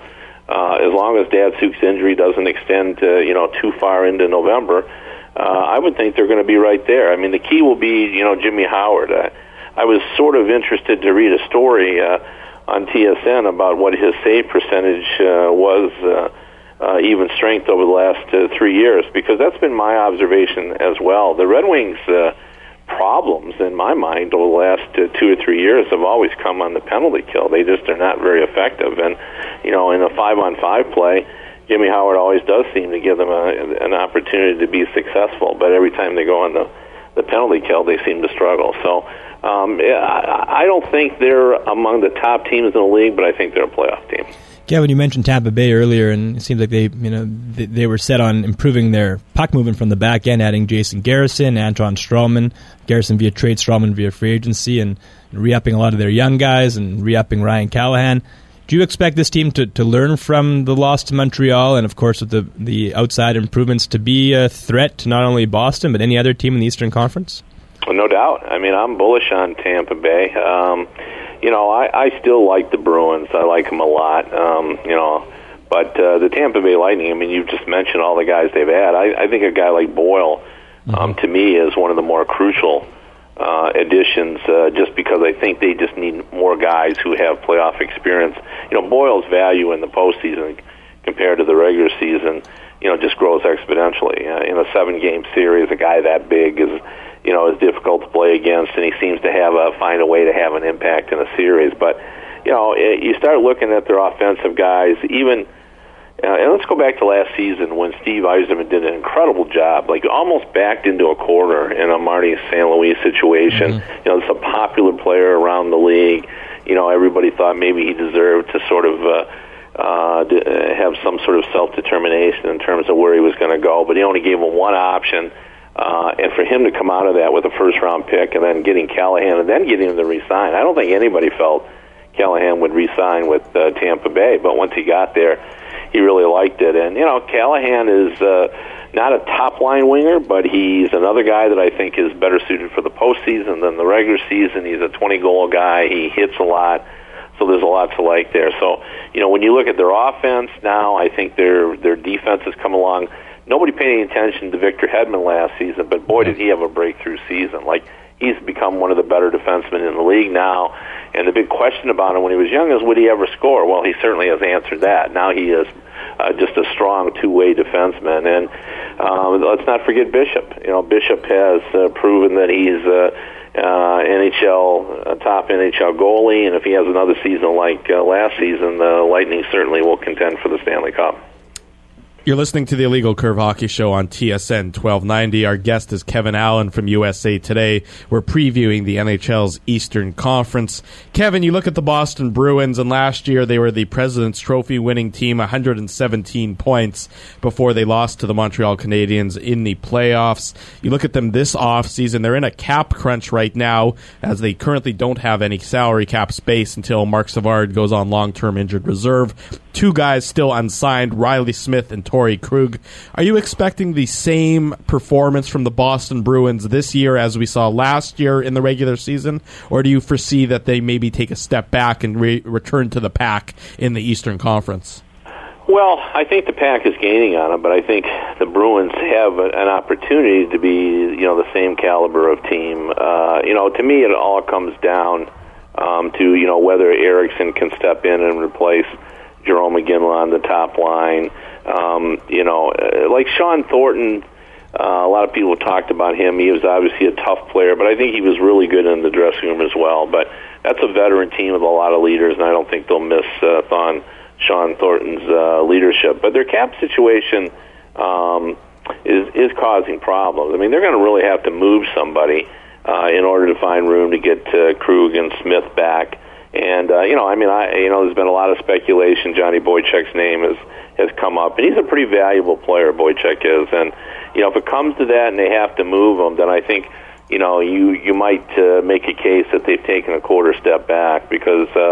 Speaker 6: uh, as long as Datsyuk's injury doesn't extend to, you know, too far into November, uh, I would think they're going to be right there. I mean, the key will be, you know, Jimmy Howard. Uh, I was sort of interested to read a story uh, on T S N about what his save percentage uh, was, uh, uh, even strength over the last uh, three years, because that's been my observation as well. The Red Wings' uh, problems, in my mind, over the last uh, two or three years have always come on the penalty kill. They just are not very effective. And, you know, in a five-on-five play, Jimmy Howard always does seem to give them a, an opportunity to be successful, but every time they go on the, the penalty kill, they seem to struggle. So um, I, I don't think they're among the top teams in the league, but I think they're a playoff team.
Speaker 4: Kevin, you mentioned Tampa Bay earlier, and it seems like they, you know, they, they were set on improving their puck movement from the back end, adding Jason Garrison, Anton Strawman, Garrison via trade, Strawman via free agency, and re-upping a lot of their young guys and re-upping Ryan Callahan. Do you expect this team to, to learn from the loss to Montreal and, of course, with the, the outside improvements to be a threat to not only Boston but any other team in the Eastern Conference?
Speaker 6: Well, no doubt. I mean, I'm bullish on Tampa Bay. Um, you know, I, I still like the Bruins. I like them a lot. Um, you know, but uh, the Tampa Bay Lightning, I mean, you've just mentioned all the guys they've had. I, I think a guy like Boyle, um, mm-hmm. to me, is one of the more crucial uh, additions, uh, just because I think they just need more guys who have playoff experience. You know, Boyle's value in the postseason compared to the regular season, you know, just grows exponentially. Uh, in a seven-game series, a guy that big is, you know, is difficult to play against, and he seems to have a find a way to have an impact in a series. But, you know, it, you start looking at their offensive guys, even, uh, and let's go back to last season when Steve Yzerman did an incredible job, like almost backed into a corner in a Marty Saint Louis situation. Mm-hmm. You know, it's a popular player around the league. You know, everybody thought maybe he deserved to sort of uh, uh, have some sort of self-determination in terms of where he was going to go, but he only gave him one option. Uh, and for him to come out of that with a first-round pick and then getting Callahan and then getting him to re-sign, I don't think anybody felt Callahan would re-sign with uh, Tampa Bay. But once he got there, he really liked it. And, you know, Callahan is uh, not a top-line winger, but he's another guy that I think is better suited for the postseason than the regular season. He's a twenty-goal guy. He hits a lot. So there's a lot to like there. So, you know, when you look at their offense now, I think their their defense has come along. Nobody paid any attention to Victor Hedman last season, but boy, did he have a breakthrough season. Like, he's become one of the better defensemen in the league now, and the big question about him when he was young is, would he ever score? Well, he certainly has answered that. Now he is uh, just a strong two-way defenseman, and um, let's not forget Bishop. You know, Bishop has uh, proven that he's uh, uh, N H L, uh, top N H L goalie, and if he has another season like uh, last season, the Lightning certainly will contend for the Stanley Cup.
Speaker 5: You're listening to the Illegal Curve Hockey Show on T S N twelve ninety. Our guest is Kevin Allen from U S A Today. We're previewing the N H L's Eastern Conference. Kevin, you look at the Boston Bruins, and last year they were the President's Trophy winning team, one hundred seventeen points before they lost to the Montreal Canadiens in the playoffs. You look at them this offseason, they're in a cap crunch right now as they currently don't have any salary cap space until Mark Savard goes on long-term injured reserve. Two guys still unsigned, Riley Smith and Torrey Krug. Are you expecting the same performance from the Boston Bruins this year as we saw last year in the regular season, or do you foresee that they maybe take a step back and re- return to the pack in the Eastern Conference?
Speaker 6: Well, I think the pack is gaining on them, but I think the Bruins have a, an opportunity to be, you know, the same caliber of team. Uh, you know, to me, it all comes down um, to, you know, whether Eriksson can step in and replace Jerome McGinley on the top line. Um, you know, uh, like Sean Thornton, uh, a lot of people talked about him. He was obviously a tough player, but I think he was really good in the dressing room as well. But that's a veteran team with a lot of leaders, and I don't think they'll miss uh, on Sean Thornton's uh, leadership. But their cap situation um, is is causing problems. I mean, they're going to really have to move somebody uh, in order to find room to get uh, Krug and Smith back. And, uh, you know, I mean, I you know, there's been a lot of speculation. Johnny Boychuk's name has, has come up, and he's a pretty valuable player, Boychuk is. And, you know, if it comes to that and they have to move him, then I think, you know, you, you might uh, make a case that they've taken a quarter step back because, uh,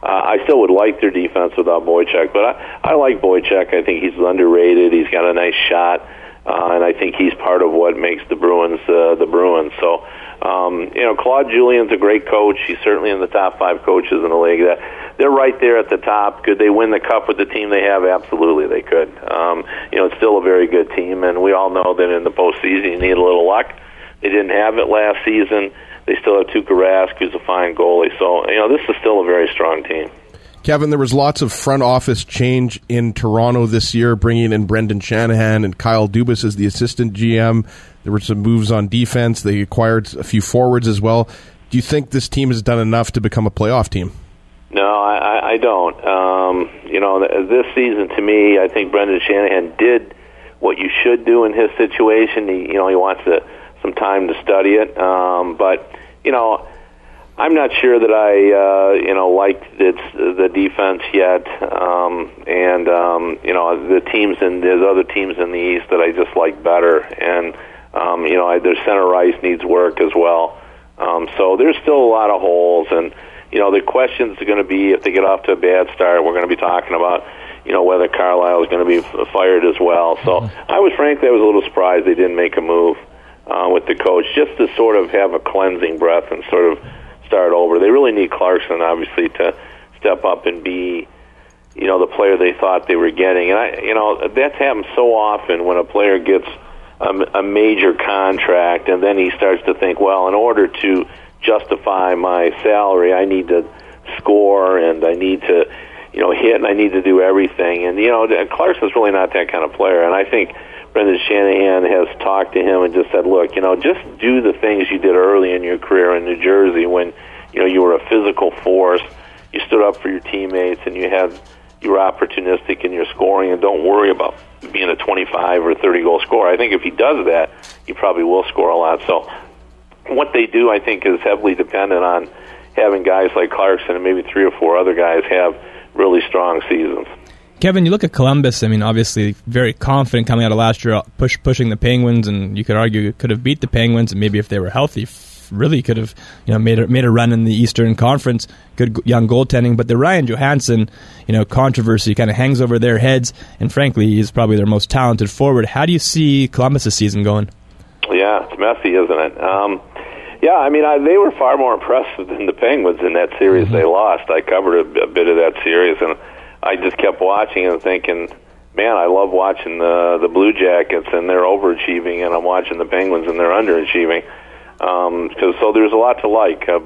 Speaker 6: Uh, I still would like their defense without Boychuk, but I, I like Boychuk. I think he's underrated. He's got a nice shot, uh, and I think he's part of what makes the Bruins uh, the Bruins. So, um, you know, Claude Julien's a great coach. He's certainly in the top five coaches in the league. That they're right there at the top. Could they win the cup with the team they have? Absolutely, they could. Um, you know, it's still a very good team, and we all know that in the postseason you need a little luck. They didn't have it last season. They still have Tuukka Rask, who's a fine goalie. So, you know, this is still a very strong team.
Speaker 3: Kevin, there was lots of front office change in Toronto this year, bringing in Brendan Shanahan and Kyle Dubas as the assistant G M. There were some moves on defense. They acquired a few forwards as well. Do you think this team has done enough to become a playoff team?
Speaker 6: No, I, I don't. Um, you know, this season, to me, I think Brendan Shanahan did what you should do in his situation. He, you know, he wants to, some time to study it. Um, but, you know, I'm not sure that I, uh, you know, liked its, the defense yet. Um, and, um, you know, the teams, and there's other teams in the East that I just like better. And, um, you know, I, their center ice needs work as well. Um, so there's still a lot of holes. And, you know, the questions are going to be, if they get off to a bad start, we're going to be talking about, you know, whether Carlisle is going to be fired as well. So I was, frankly, I was a little surprised they didn't make a move uh, with the coach, just to sort of have a cleansing breath and sort of start over. They really need Clarkson, obviously, to step up and be, you know, the player they thought they were getting. And, I, you know, that's happened so often when a player gets a, a major contract and then he starts to think, well, in order to justify my salary, I need to score and I need to, you know, hit and I need to do everything. And, you know, Clarkson's really not that kind of player. And I think Brendan Shanahan has talked to him and just said, look, you know, just do the things you did early in your career in New Jersey when, you know, you were a physical force, you stood up for your teammates, and you had you were opportunistic in your scoring, and don't worry about being a twenty-five or thirty goal scorer. I think if he does that, he probably will score a lot. So what they do, I think, is heavily dependent on having guys like Clarkson and maybe three or four other guys have really strong seasons.
Speaker 4: Kevin, you look at Columbus, I mean, obviously very confident coming out of last year, push, pushing the Penguins, and you could argue could have beat the Penguins, and maybe if they were healthy, really could have, you know, made a, made a run in the Eastern Conference. Good young goaltending, but the Ryan Johansson, you know, controversy kind of hangs over their heads, and frankly, he's probably their most talented forward. How do you see Columbus' season going?
Speaker 6: Yeah, it's messy, isn't it? Um, yeah, I mean, I, they were far more impressive than the Penguins in that series mm-hmm. they lost. I covered a, a bit of that series, and I just kept watching and thinking, man, I love watching the the Blue Jackets, and they're overachieving, and I'm watching the Penguins, and they're underachieving. Um, cause, so there's a lot to like uh,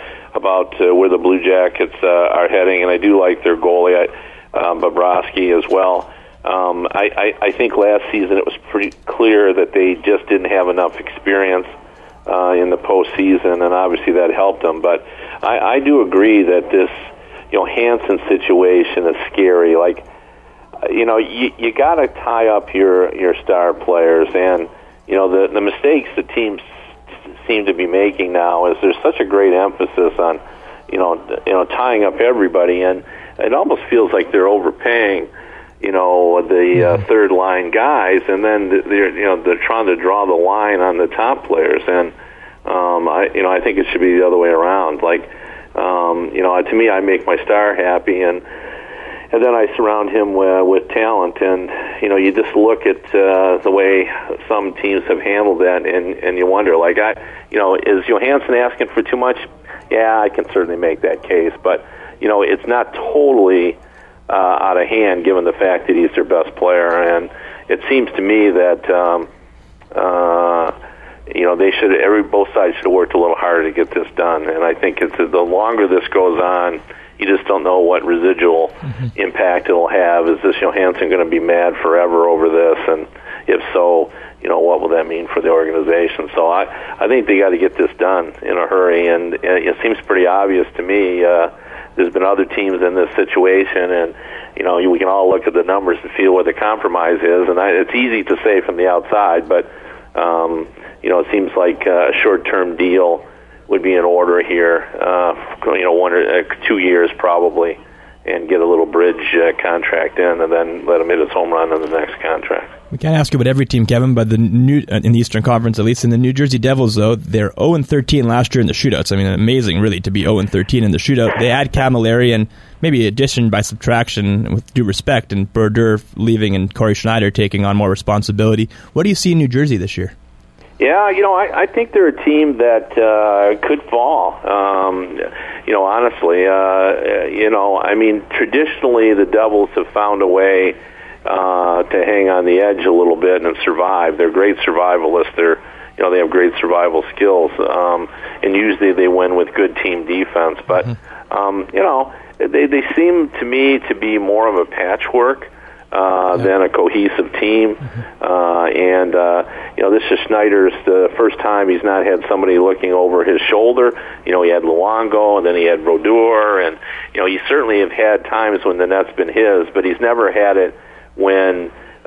Speaker 6: about uh, where the Blue Jackets uh, are heading, and I do like their goalie, um, Bobrovsky, as well. Um, I, I, I think last season it was pretty clear that they just didn't have enough experience uh, in the postseason, and obviously that helped them. But I, I do agree that this, you know, Hansen situation is scary. Like, you know, you, you got to tie up your, your star players, and, you know, the, the mistakes the teams seem to be making now is there's such a great emphasis on, you know, you know, tying up everybody, and it almost feels like they're overpaying, you know, the uh, third line guys, and then they're, you know, they're trying to draw the line on the top players, and um, I, you know, I think it should be the other way around. Like, um, you know, to me, I make my star happy, and and then I surround him with, with talent, and you know, you just look at uh, the way some teams have handled that, and and you wonder, like, I, you know, is Johansson asking for too much? Yeah, I can certainly make that case, but you know, it's not totally uh, out of hand given the fact that he's their best player, and it seems to me that um, uh, you know, they should, every both sides should have worked a little harder to get this done, and I think it's the longer this goes on, you just don't know what residual mm-hmm. impact it'll have. Is this Johansson going to be mad forever over this? And if so, you know, what will that mean for the organization? So I, I think they got to get this done in a hurry, and, and it seems pretty obvious to me. Uh, there's been other teams in this situation, and, you know, we can all look at the numbers and feel what the compromise is, and I, it's easy to say from the outside, but, um, you know, it seems like a short-term deal would be in order here, uh, you know, one or uh, two years probably, and get a little bridge uh, contract in, and then let him hit his home run on the next contract.
Speaker 4: We can't ask you about every team, Kevin, but the new uh, in the Eastern Conference, at least in the New Jersey Devils, though, they're oh and thirteen last year in the shootouts. I mean, amazing, really, to be oh and thirteen in the shootout. They add Camilleri and maybe addition by subtraction, with due respect, and Brodeur leaving and Corey Schneider taking on more responsibility. What do you see in New Jersey this year?
Speaker 6: Yeah, you know, I, I think they're a team that uh, could fall. Um, you know, honestly, uh, you know, I mean, traditionally the Devils have found a way Uh, to hang on the edge a little bit and survive. They're great survivalists. They're, you know, they have great survival skills, um, and usually they win with good team defense. But um, you know, they they seem to me to be more of a patchwork uh, than a cohesive team. Uh, and uh, you know, this is Schneider's the first time he's not had somebody looking over his shoulder. You know, he had Luongo, and then he had Brodeur, and you know, he certainly have had times when the net's been his, but he's never had it when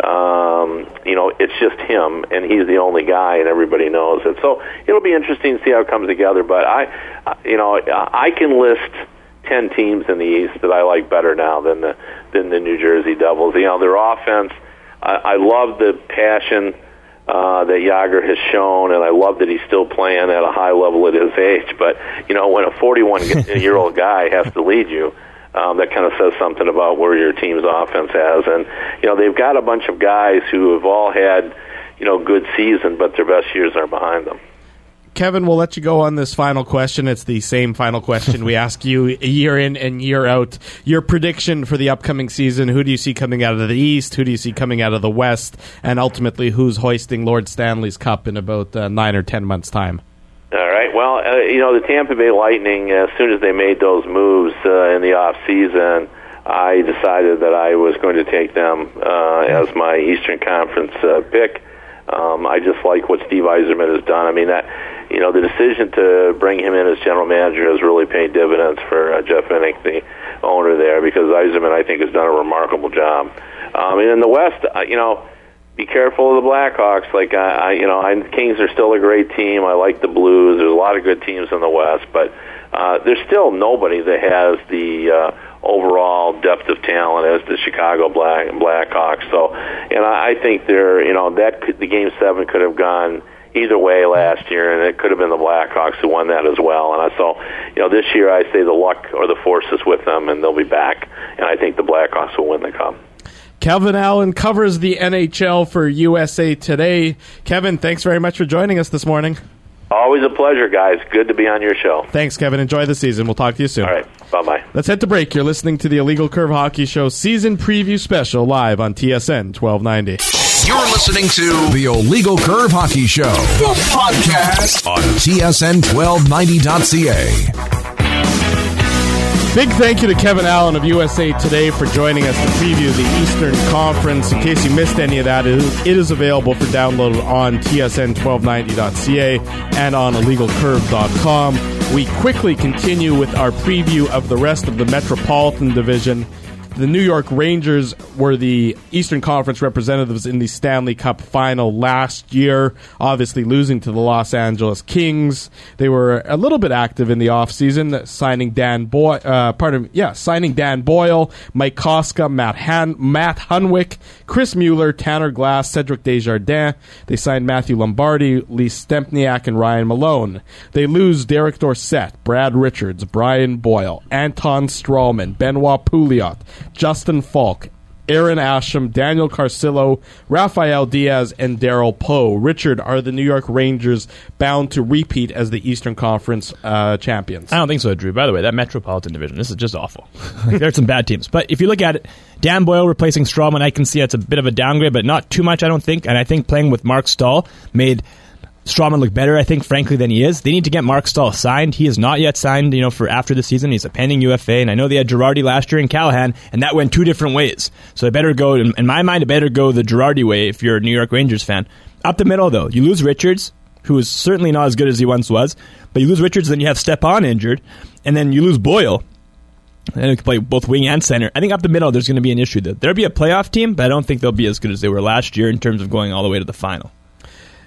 Speaker 6: um, you know, it's just him and he's the only guy and everybody knows it. So it'll be interesting to see how it comes together. But I, you know, I can list ten teams in the East that I like better now than the than the New Jersey Devils. You know, their offense. I, I love the passion uh, that Jágr has shown, and I love that he's still playing at a high level at his age. But you know, when a forty-one-year-old guy has to lead you, Um, that kind of says something about where your team's offense has. And, you know, they've got a bunch of guys who have all had, you know, good season, but their best years are behind them.
Speaker 5: Kevin, we'll let you go on this final question. It's the same final question we ask you year in and year out. Your prediction for the upcoming season, who do you see coming out of the East? Who do you see coming out of the West? And ultimately, who's hoisting Lord Stanley's Cup in about uh, nine or ten months' time?
Speaker 6: All right. Well, uh, you know, the Tampa Bay Lightning, as soon as they made those moves uh, in the off season, I decided that I was going to take them uh, as my Eastern Conference uh, pick. Um, I just like what Steve Yzerman has done. I mean, that, you know, the decision to bring him in as general manager has really paid dividends for uh, Jeff Vinik, the owner there, because Yzerman, I think, has done a remarkable job. Um, and in the West, uh, you know, be careful of the Blackhawks. Like, I, I you know, I, Kings are still a great team. I like the Blues. There's a lot of good teams in the West, but uh, there's still nobody that has the uh, overall depth of talent as the Chicago Black Blackhawks. So, and I, I think they're, you know, that could, the Game Seven could have gone either way last year, and it could have been the Blackhawks who won that as well. And I, so, you know, this year I say the luck or the force is with them, and they'll be back. And I think the Blackhawks will win the Cup.
Speaker 5: Kevin Allen covers the N H L for U S A Today. Kevin, thanks very much for joining us this morning.
Speaker 6: Always a pleasure, guys. Good to be on your show.
Speaker 5: Thanks, Kevin. Enjoy the season. We'll talk to you soon.
Speaker 6: All right. Bye-bye.
Speaker 5: Let's head to break. You're listening to the Illegal Curve Hockey Show Season Preview Special live on T S N twelve ninety.
Speaker 1: You're listening to the Illegal Curve Hockey Show, the podcast on T S N twelve ninety dot C A.
Speaker 5: Big thank you to Kevin Allen of U S A Today for joining us to preview the Eastern Conference. In case you missed any of that, it is available for download on T S N twelve ninety dot C A and on illegal curve dot com. We quickly continue with our preview of the rest of the Metropolitan Division. The New York Rangers were the Eastern Conference representatives in the Stanley Cup final last year, obviously losing to the Los Angeles Kings. They were a little bit active in the offseason, signing Dan Boyle, uh, pardon me, yeah, signing Dan Boyle, Mike Koska, Matt Han- Matt Hunwick, Chris Mueller, Tanner Glass, Cedric Desjardins. They signed Matthew Lombardi, Lee Stempniak, and Ryan Malone. They lose Derek Dorsett, Brad Richards, Brian Boyle, Anton Strawman, Benoit Pouliot, Justin Falk, Aaron Asham, Daniel Carcillo, Rafael Diaz, and Darryl Poe. Richard, are the New York Rangers bound to repeat as the Eastern Conference uh, champions?
Speaker 4: I don't think so, Drew. By the way, that Metropolitan Division, this is just awful. Like, there are some bad teams. But if you look at it, Dan Boyle replacing Strawman, I can see it's a bit of a downgrade, but not too much, I don't think. And I think playing with Mark Stahl made Strawman look better, I think, frankly, than he is. They need to get Mark Stahl signed. He is not yet signed, you know, for after the season. He's a pending U F A, and I know they had Girardi last year in Callahan, and that went two different ways. So I better go, in, in my mind, it better go the Girardi way if you're a New York Rangers fan. Up the middle, though, you lose Richards, who is certainly not as good as he once was, but you lose Richards, then you have Stepan injured, and then you lose Boyle. And you can play both wing and center. I think up the middle, there's going to be an issue. There'll be a playoff team, but I don't think they'll be as good as they were last year in terms of going all the way to the final.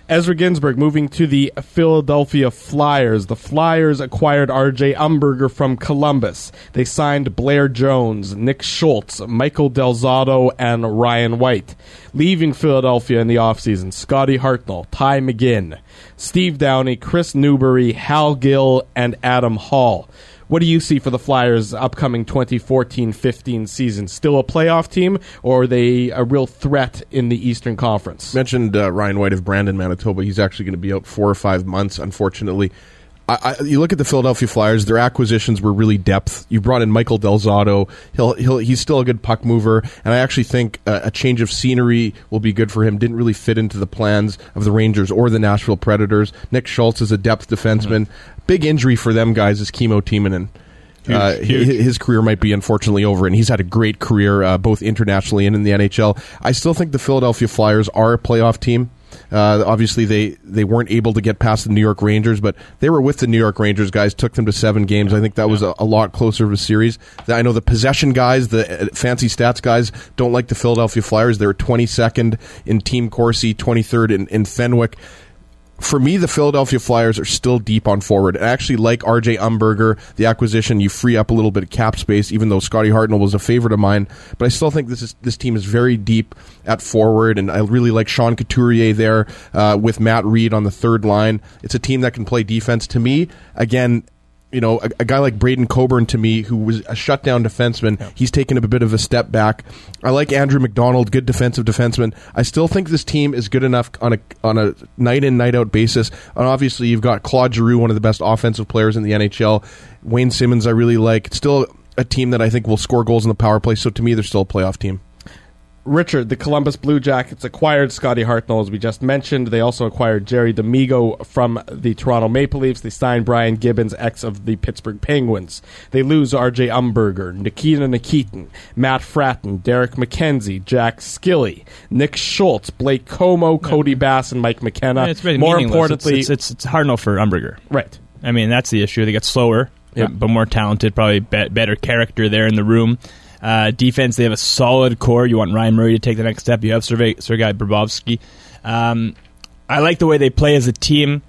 Speaker 5: Ezra Ginsburg moving to the Philadelphia Flyers. The Flyers acquired R J Umberger from Columbus. They signed Blair Jones, Nick Schultz, Michael Del Zotto, and Ryan White. Leaving Philadelphia in the offseason, Scotty Hartnell, Ty McGinn, Steve Downey, Chris Newberry, Hal Gill, and Adam Hall. What do you see for the Flyers' upcoming twenty fourteen fifteen season? Still a playoff team, or are they a real threat in the Eastern Conference?
Speaker 3: Mentioned uh, Ryan White of Brandon, Manitoba. He's actually going to be out four or five months, unfortunately. I, I, you look at the Philadelphia Flyers, their acquisitions were really depth. You brought in Michael Del Zotto. He'll, he'll, he's still a good puck mover, and I actually think uh, a change of scenery will be good for him. Didn't really fit into the plans of the Rangers or the Nashville Predators. Nick Schultz is a depth defenseman. Mm-hmm. Big injury for them guys is Kimmo Timonen. Uh, his, his career might be unfortunately over, and he's had a great career uh, both internationally and in the N H L. I still think the Philadelphia Flyers are a playoff team. Uh, obviously, they, they weren't able to get past the New York Rangers, but they were with the New York Rangers guys, took them to seven games. I think that was a, a lot closer of a series. I know the possession guys, the fancy stats guys, don't like the Philadelphia Flyers. They were twenty-second in Team Corsi, twenty-third in, in Fenwick. For me, the Philadelphia Flyers are still deep on forward. I actually like R J Umberger, the acquisition. You free up a little bit of cap space, even though Scotty Hartnell was a favorite of mine. But I still think this is this team is very deep at forward, and I really like Sean Couturier there uh, with Matt Reed on the third line. It's a team that can play defense. To me, again, you know, a, a guy like Braden Coburn, to me, who was a shutdown defenseman, yeah. he's taken a bit of a step back. I like Andrew McDonald, good defensive defenseman. I still think this team is good enough on a on a night in, night out basis. And obviously, you've got Claude Giroux, one of the best offensive players in the N H L. Wayne Simmons, I really like. It's still a team that I think will score goals in the power play. So to me, they're still a playoff team.
Speaker 5: Richard, the Columbus Blue Jackets acquired Scotty Hartnell, as we just mentioned. They also acquired Jerry D'Amigo from the Toronto Maple Leafs. They signed Brian Gibbons, ex of the Pittsburgh Penguins. They lose R J Umberger, Nikita Nikitin, Matt Fratton, Derek McKenzie, Jack Skilly, Nick Schultz, Blake Como, Cody Bass, and Mike McKenna.
Speaker 4: Yeah, it's really
Speaker 5: More
Speaker 4: meaningless.
Speaker 5: importantly,
Speaker 4: it's, it's, it's, it's Hartnell for Umberger.
Speaker 5: Right.
Speaker 4: I mean, that's the issue. They get slower,
Speaker 5: yeah.
Speaker 4: but more talented, probably be- better character there in the room. Uh, defense, they have a solid core. You want Ryan Murray to take the next step. You have Sergei, Sergei Bobrovsky. Um, I like the way they play as a team.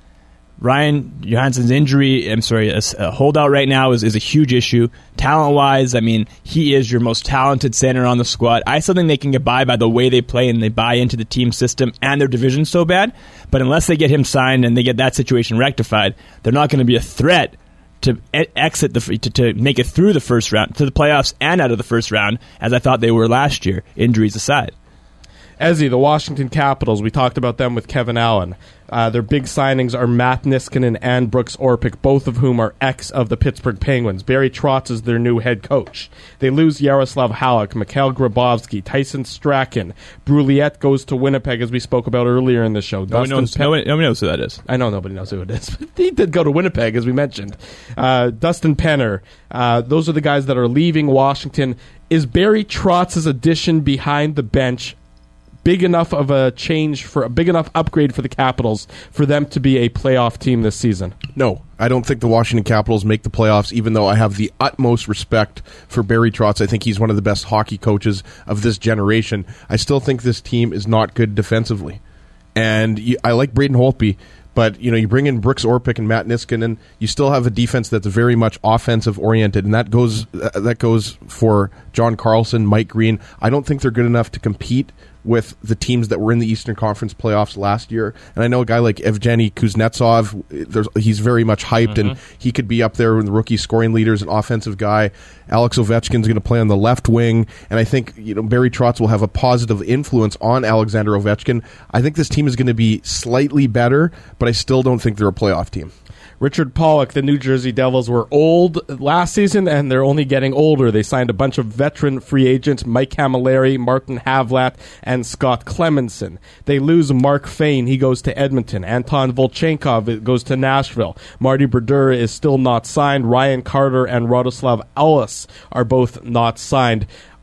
Speaker 4: Ryan Johansson's injury, I'm sorry, a, a holdout right now is, is a huge issue. Talent-wise, I mean, he is your most talented center on the squad. I still think they can get by by the way they play and they buy into the team system and their division so bad. But unless they get him signed and they get that situation rectified, they're not going to be a threat to exit the to, to make it through the first round, to the playoffs and out of the first round, as I thought they were last year, injuries aside.
Speaker 5: Ezzy, the Washington Capitals, we talked about them with Kevin Allen. Uh, their big signings are Matt Niskanen and Brooks Orpik, both of whom are ex of the Pittsburgh Penguins. Barry Trotz is their new head coach. They lose Yaroslav Halak, Mikhail Grabovski, Tyson Strachan. Brulette goes to Winnipeg, as we spoke about earlier in the show.
Speaker 4: Nobody knows, Pe- nobody, nobody knows who that is.
Speaker 5: I know nobody knows who it is, but he did go to Winnipeg, as we mentioned. Uh, Dustin Penner. Uh, those are the guys that are leaving Washington. Is Barry Trotz's addition behind the bench big enough of a change, for a big enough upgrade for the Capitals for them to be a playoff team this season?
Speaker 3: No, I don't think the Washington Capitals make the playoffs, even though I have the utmost respect for Barry Trotz. I think he's one of the best hockey coaches of this generation. I still think this team is not good defensively. And you, I like Braden Holtby, but you know, you bring in Brooks Orpik and Matt Niskanen, you still have a defense that's very much offensive oriented, and that goes uh, that goes for John Carlson, Mike Green. I don't think they're good enough to compete with the teams that were in the Eastern Conference playoffs last year. And I know a guy like Evgeny Kuznetsov, there's, he's very much hyped, mm-hmm. and he could be up there with the rookie scoring leaders, an offensive guy. Alex Ovechkin's going to play on the left wing, and I think you know Barry Trotz will have a positive influence on Alexander Ovechkin. I think this team is going to be slightly better, but I still don't think they're a playoff team.
Speaker 5: Richard Pollock, the New Jersey Devils, were old last season, and they're only getting older. They signed a bunch of veteran free agents, Mike Camilleri, Martin Havlat, and Scott Clemenson. They lose Mark Fane. He goes to Edmonton. Anton Volchenkov goes to Nashville. Marty Brodeur is still not signed. Ryan Carter and Radoslav Aulas are both not signed.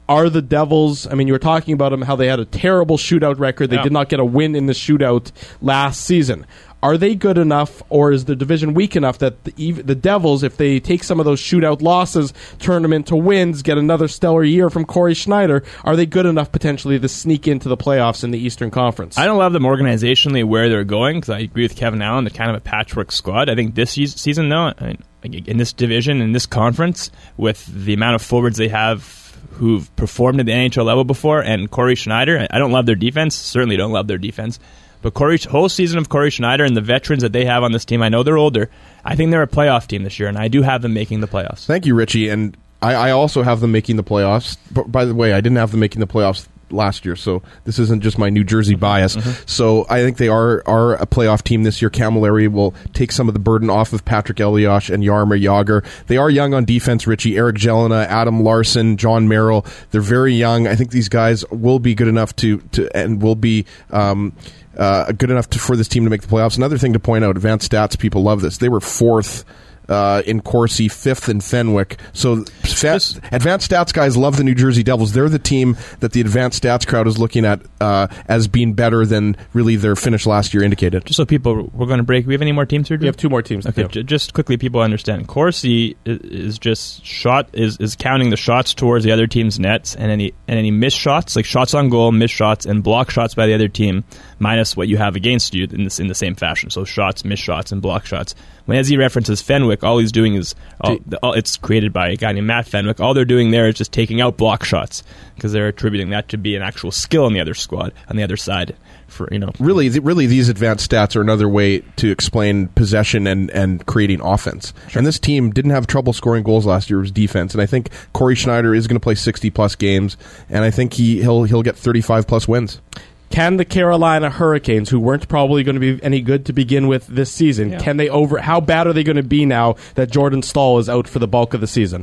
Speaker 5: Are the Devils, I mean, you were talking about them, how they had a terrible shootout record. They
Speaker 4: Yeah.
Speaker 5: did not get a win in the shootout last season. Are they good enough, or is the division weak enough that the, ev- the Devils, if they take some of those shootout losses, turn them into wins, get another stellar year from Corey Schneider, are they good enough potentially to sneak into the playoffs in the Eastern Conference?
Speaker 4: I don't love them organizationally where they're going, because I agree with Kevin Allen, they're kind of a patchwork squad. I think this se- season, though, I mean, in this division, in this conference, with the amount of forwards they have who've performed at the N H L level before, and Corey Schneider, I don't love their defense, certainly don't love their defense. But Corey, whole season of Corey Schneider and the veterans that they have on this team, I know they're older. I think they're a playoff team this year, and I do have them making the playoffs.
Speaker 3: Thank you, Richie. And I, I also have them making the playoffs. But by the way, I didn't have them making the playoffs last year, so this isn't just my New Jersey bias. Mm-hmm. So I think they are are a playoff team this year. Camilleri will take some of the burden off of Patrick Elias and Jaromir Jagr. They are young on defense, Richie. Eric Jelena, Adam Larson, John Merrill. They're very young. I think these guys will be good enough to, to and will be um, uh, good enough to, for this team to make the playoffs. Another thing to point out, advanced stats, people love this. They were fourth Uh, in Corsi, fifth in Fenwick. So fa- advanced stats guys love the New Jersey Devils. They're the team that the advanced stats crowd is looking at uh, as being better than really their finish last year indicated.
Speaker 4: Just so people, we're going to break. We have any more teams here? Drew?
Speaker 5: We have two more teams.
Speaker 4: Okay, j- just quickly, people understand. Corsi is, is just shot is, is counting the shots towards the other team's nets and any and any missed shots, like shots on goal, missed shots, and block shots by the other team, minus what you have against you in this in the same fashion. So shots, missed shots, and block shots. When as he references Fenwick, all he's doing is all, all, it's created by a guy named Matt Fenwick. All they're doing there is just taking out block shots because they're attributing that to be an actual skill on the other squad, on the other side. For you know,
Speaker 3: really, th- really, these advanced stats are another way to explain possession and, and creating offense. Sure. And this team didn't have trouble scoring goals last year. It was defense, and I think Corey Schneider is going to play sixty plus games, and I think he he'll he'll get thirty five plus wins.
Speaker 5: Can the Carolina Hurricanes, who weren't probably going to be any good to begin with this season, yeah. can they over? How bad are they going to be now that Jordan Staal is out for the bulk of the season?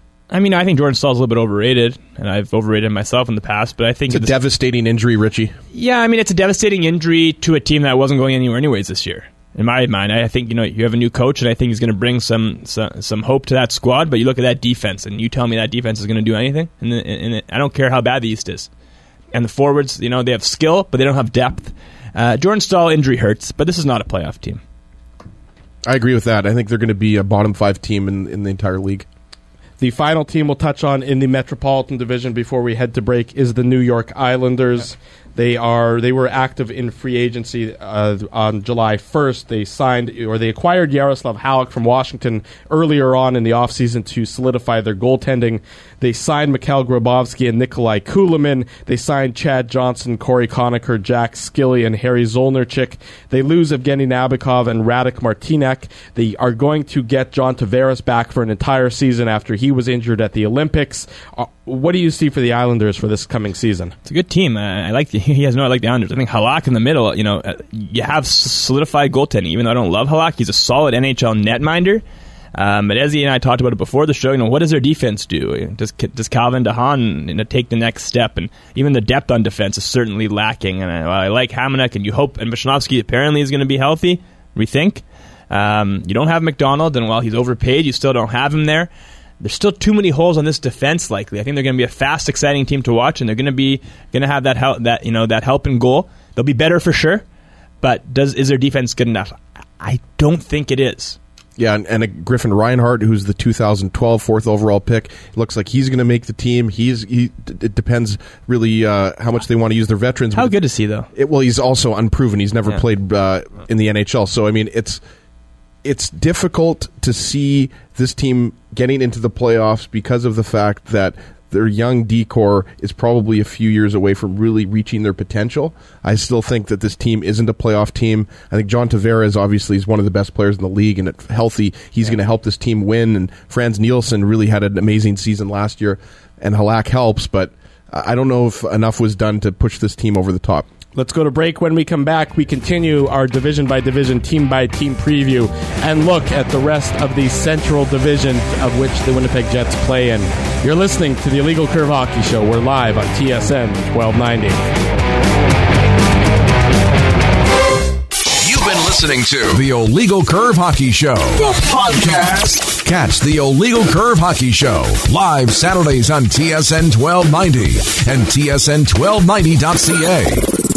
Speaker 4: I mean, I think Jordan Staal is a little bit overrated, and I've overrated him myself in the past. But I think
Speaker 3: it's a devastating injury, Richie.
Speaker 4: Yeah, I mean, it's a devastating injury to a team that wasn't going anywhere anyways this year. In my mind, I think you know you have a new coach, and I think he's going to bring some, some some hope to that squad. But you look at that defense, and you tell me that defense is going to do anything, and, and I don't care how bad the East is. And the forwards, you know, they have skill, but they don't have depth. Uh, Jordan Staal injury hurts, but this is not a playoff team.
Speaker 3: I agree with that. I think they're going to be a bottom five team in, in the entire league.
Speaker 5: The final team we'll touch on in the Metropolitan Division before we head to break is the New York Islanders. Yeah. They are they were active in free agency uh, on July first. They signed or they acquired Yaroslav Halak from Washington earlier on in the offseason to solidify their goaltending. They signed Mikhail Grabovski and Nikolai Kulemin. They signed Chad Johnson, Corey Conacher, Jack Skilly, and Harry Zolnarchik. They lose Evgeny Nabokov and Radek Martinek. They are going to get John Tavares back for an entire season after he was injured at the Olympics. Uh, what do you see for the Islanders for this coming season?
Speaker 4: It's a good team. Uh, I like the, he has no I like the Islanders. I think Halak in the middle. You know, uh, you have solidified goaltending. Even though I don't love Halak, he's a solid N H L netminder. Um, but Ezzy and I talked about it before the show. You know, what does their defense do? Does does Calvin DeHaan you know, take the next step? And even the depth on defense is certainly lacking. And I, I like Hamonic, and you hope. And Visnovsky apparently is going to be healthy. We think. Um, you don't have McDonald, and while he's overpaid, you still don't have him there. There's still too many holes on this defense. Likely, I think they're going to be a fast, exciting team to watch, and they're going to be going to have that help, that you know that help in goal. They'll be better for sure, but does is their defense good enough? I don't think it is.
Speaker 3: Yeah, and, and a Griffin Reinhart, who's the two thousand twelve fourth overall pick, looks like he's going to make the team. He's he. It depends really uh, how much they want to use their veterans.
Speaker 4: How good is he though?
Speaker 3: It, well, he's also unproven. He's never
Speaker 4: yeah.
Speaker 3: played uh, in the N H L, so I mean it's. It's difficult to see this team getting into the playoffs because of the fact that their young D-core is probably a few years away from really reaching their potential. I still think that this team isn't a playoff team. I think John Tavares obviously is one of the best players in the league, and if healthy, he's yeah. going to help this team win. And Franz Nielsen really had an amazing season last year, and Halak helps, but I don't know if enough was done to push this team over the top.
Speaker 5: Let's go to break. When we come back, we continue our division-by-division, team-by-team preview and look at the rest of the Central Division of which the Winnipeg Jets play in. You're listening to the Illegal Curve Hockey Show. We're live on T S N twelve ninety.
Speaker 1: You've been listening to the Illegal Curve Hockey Show, the podcast. Catch the Illegal Curve Hockey Show live Saturdays on T S N twelve ninety and T S N twelve ninety dot C A.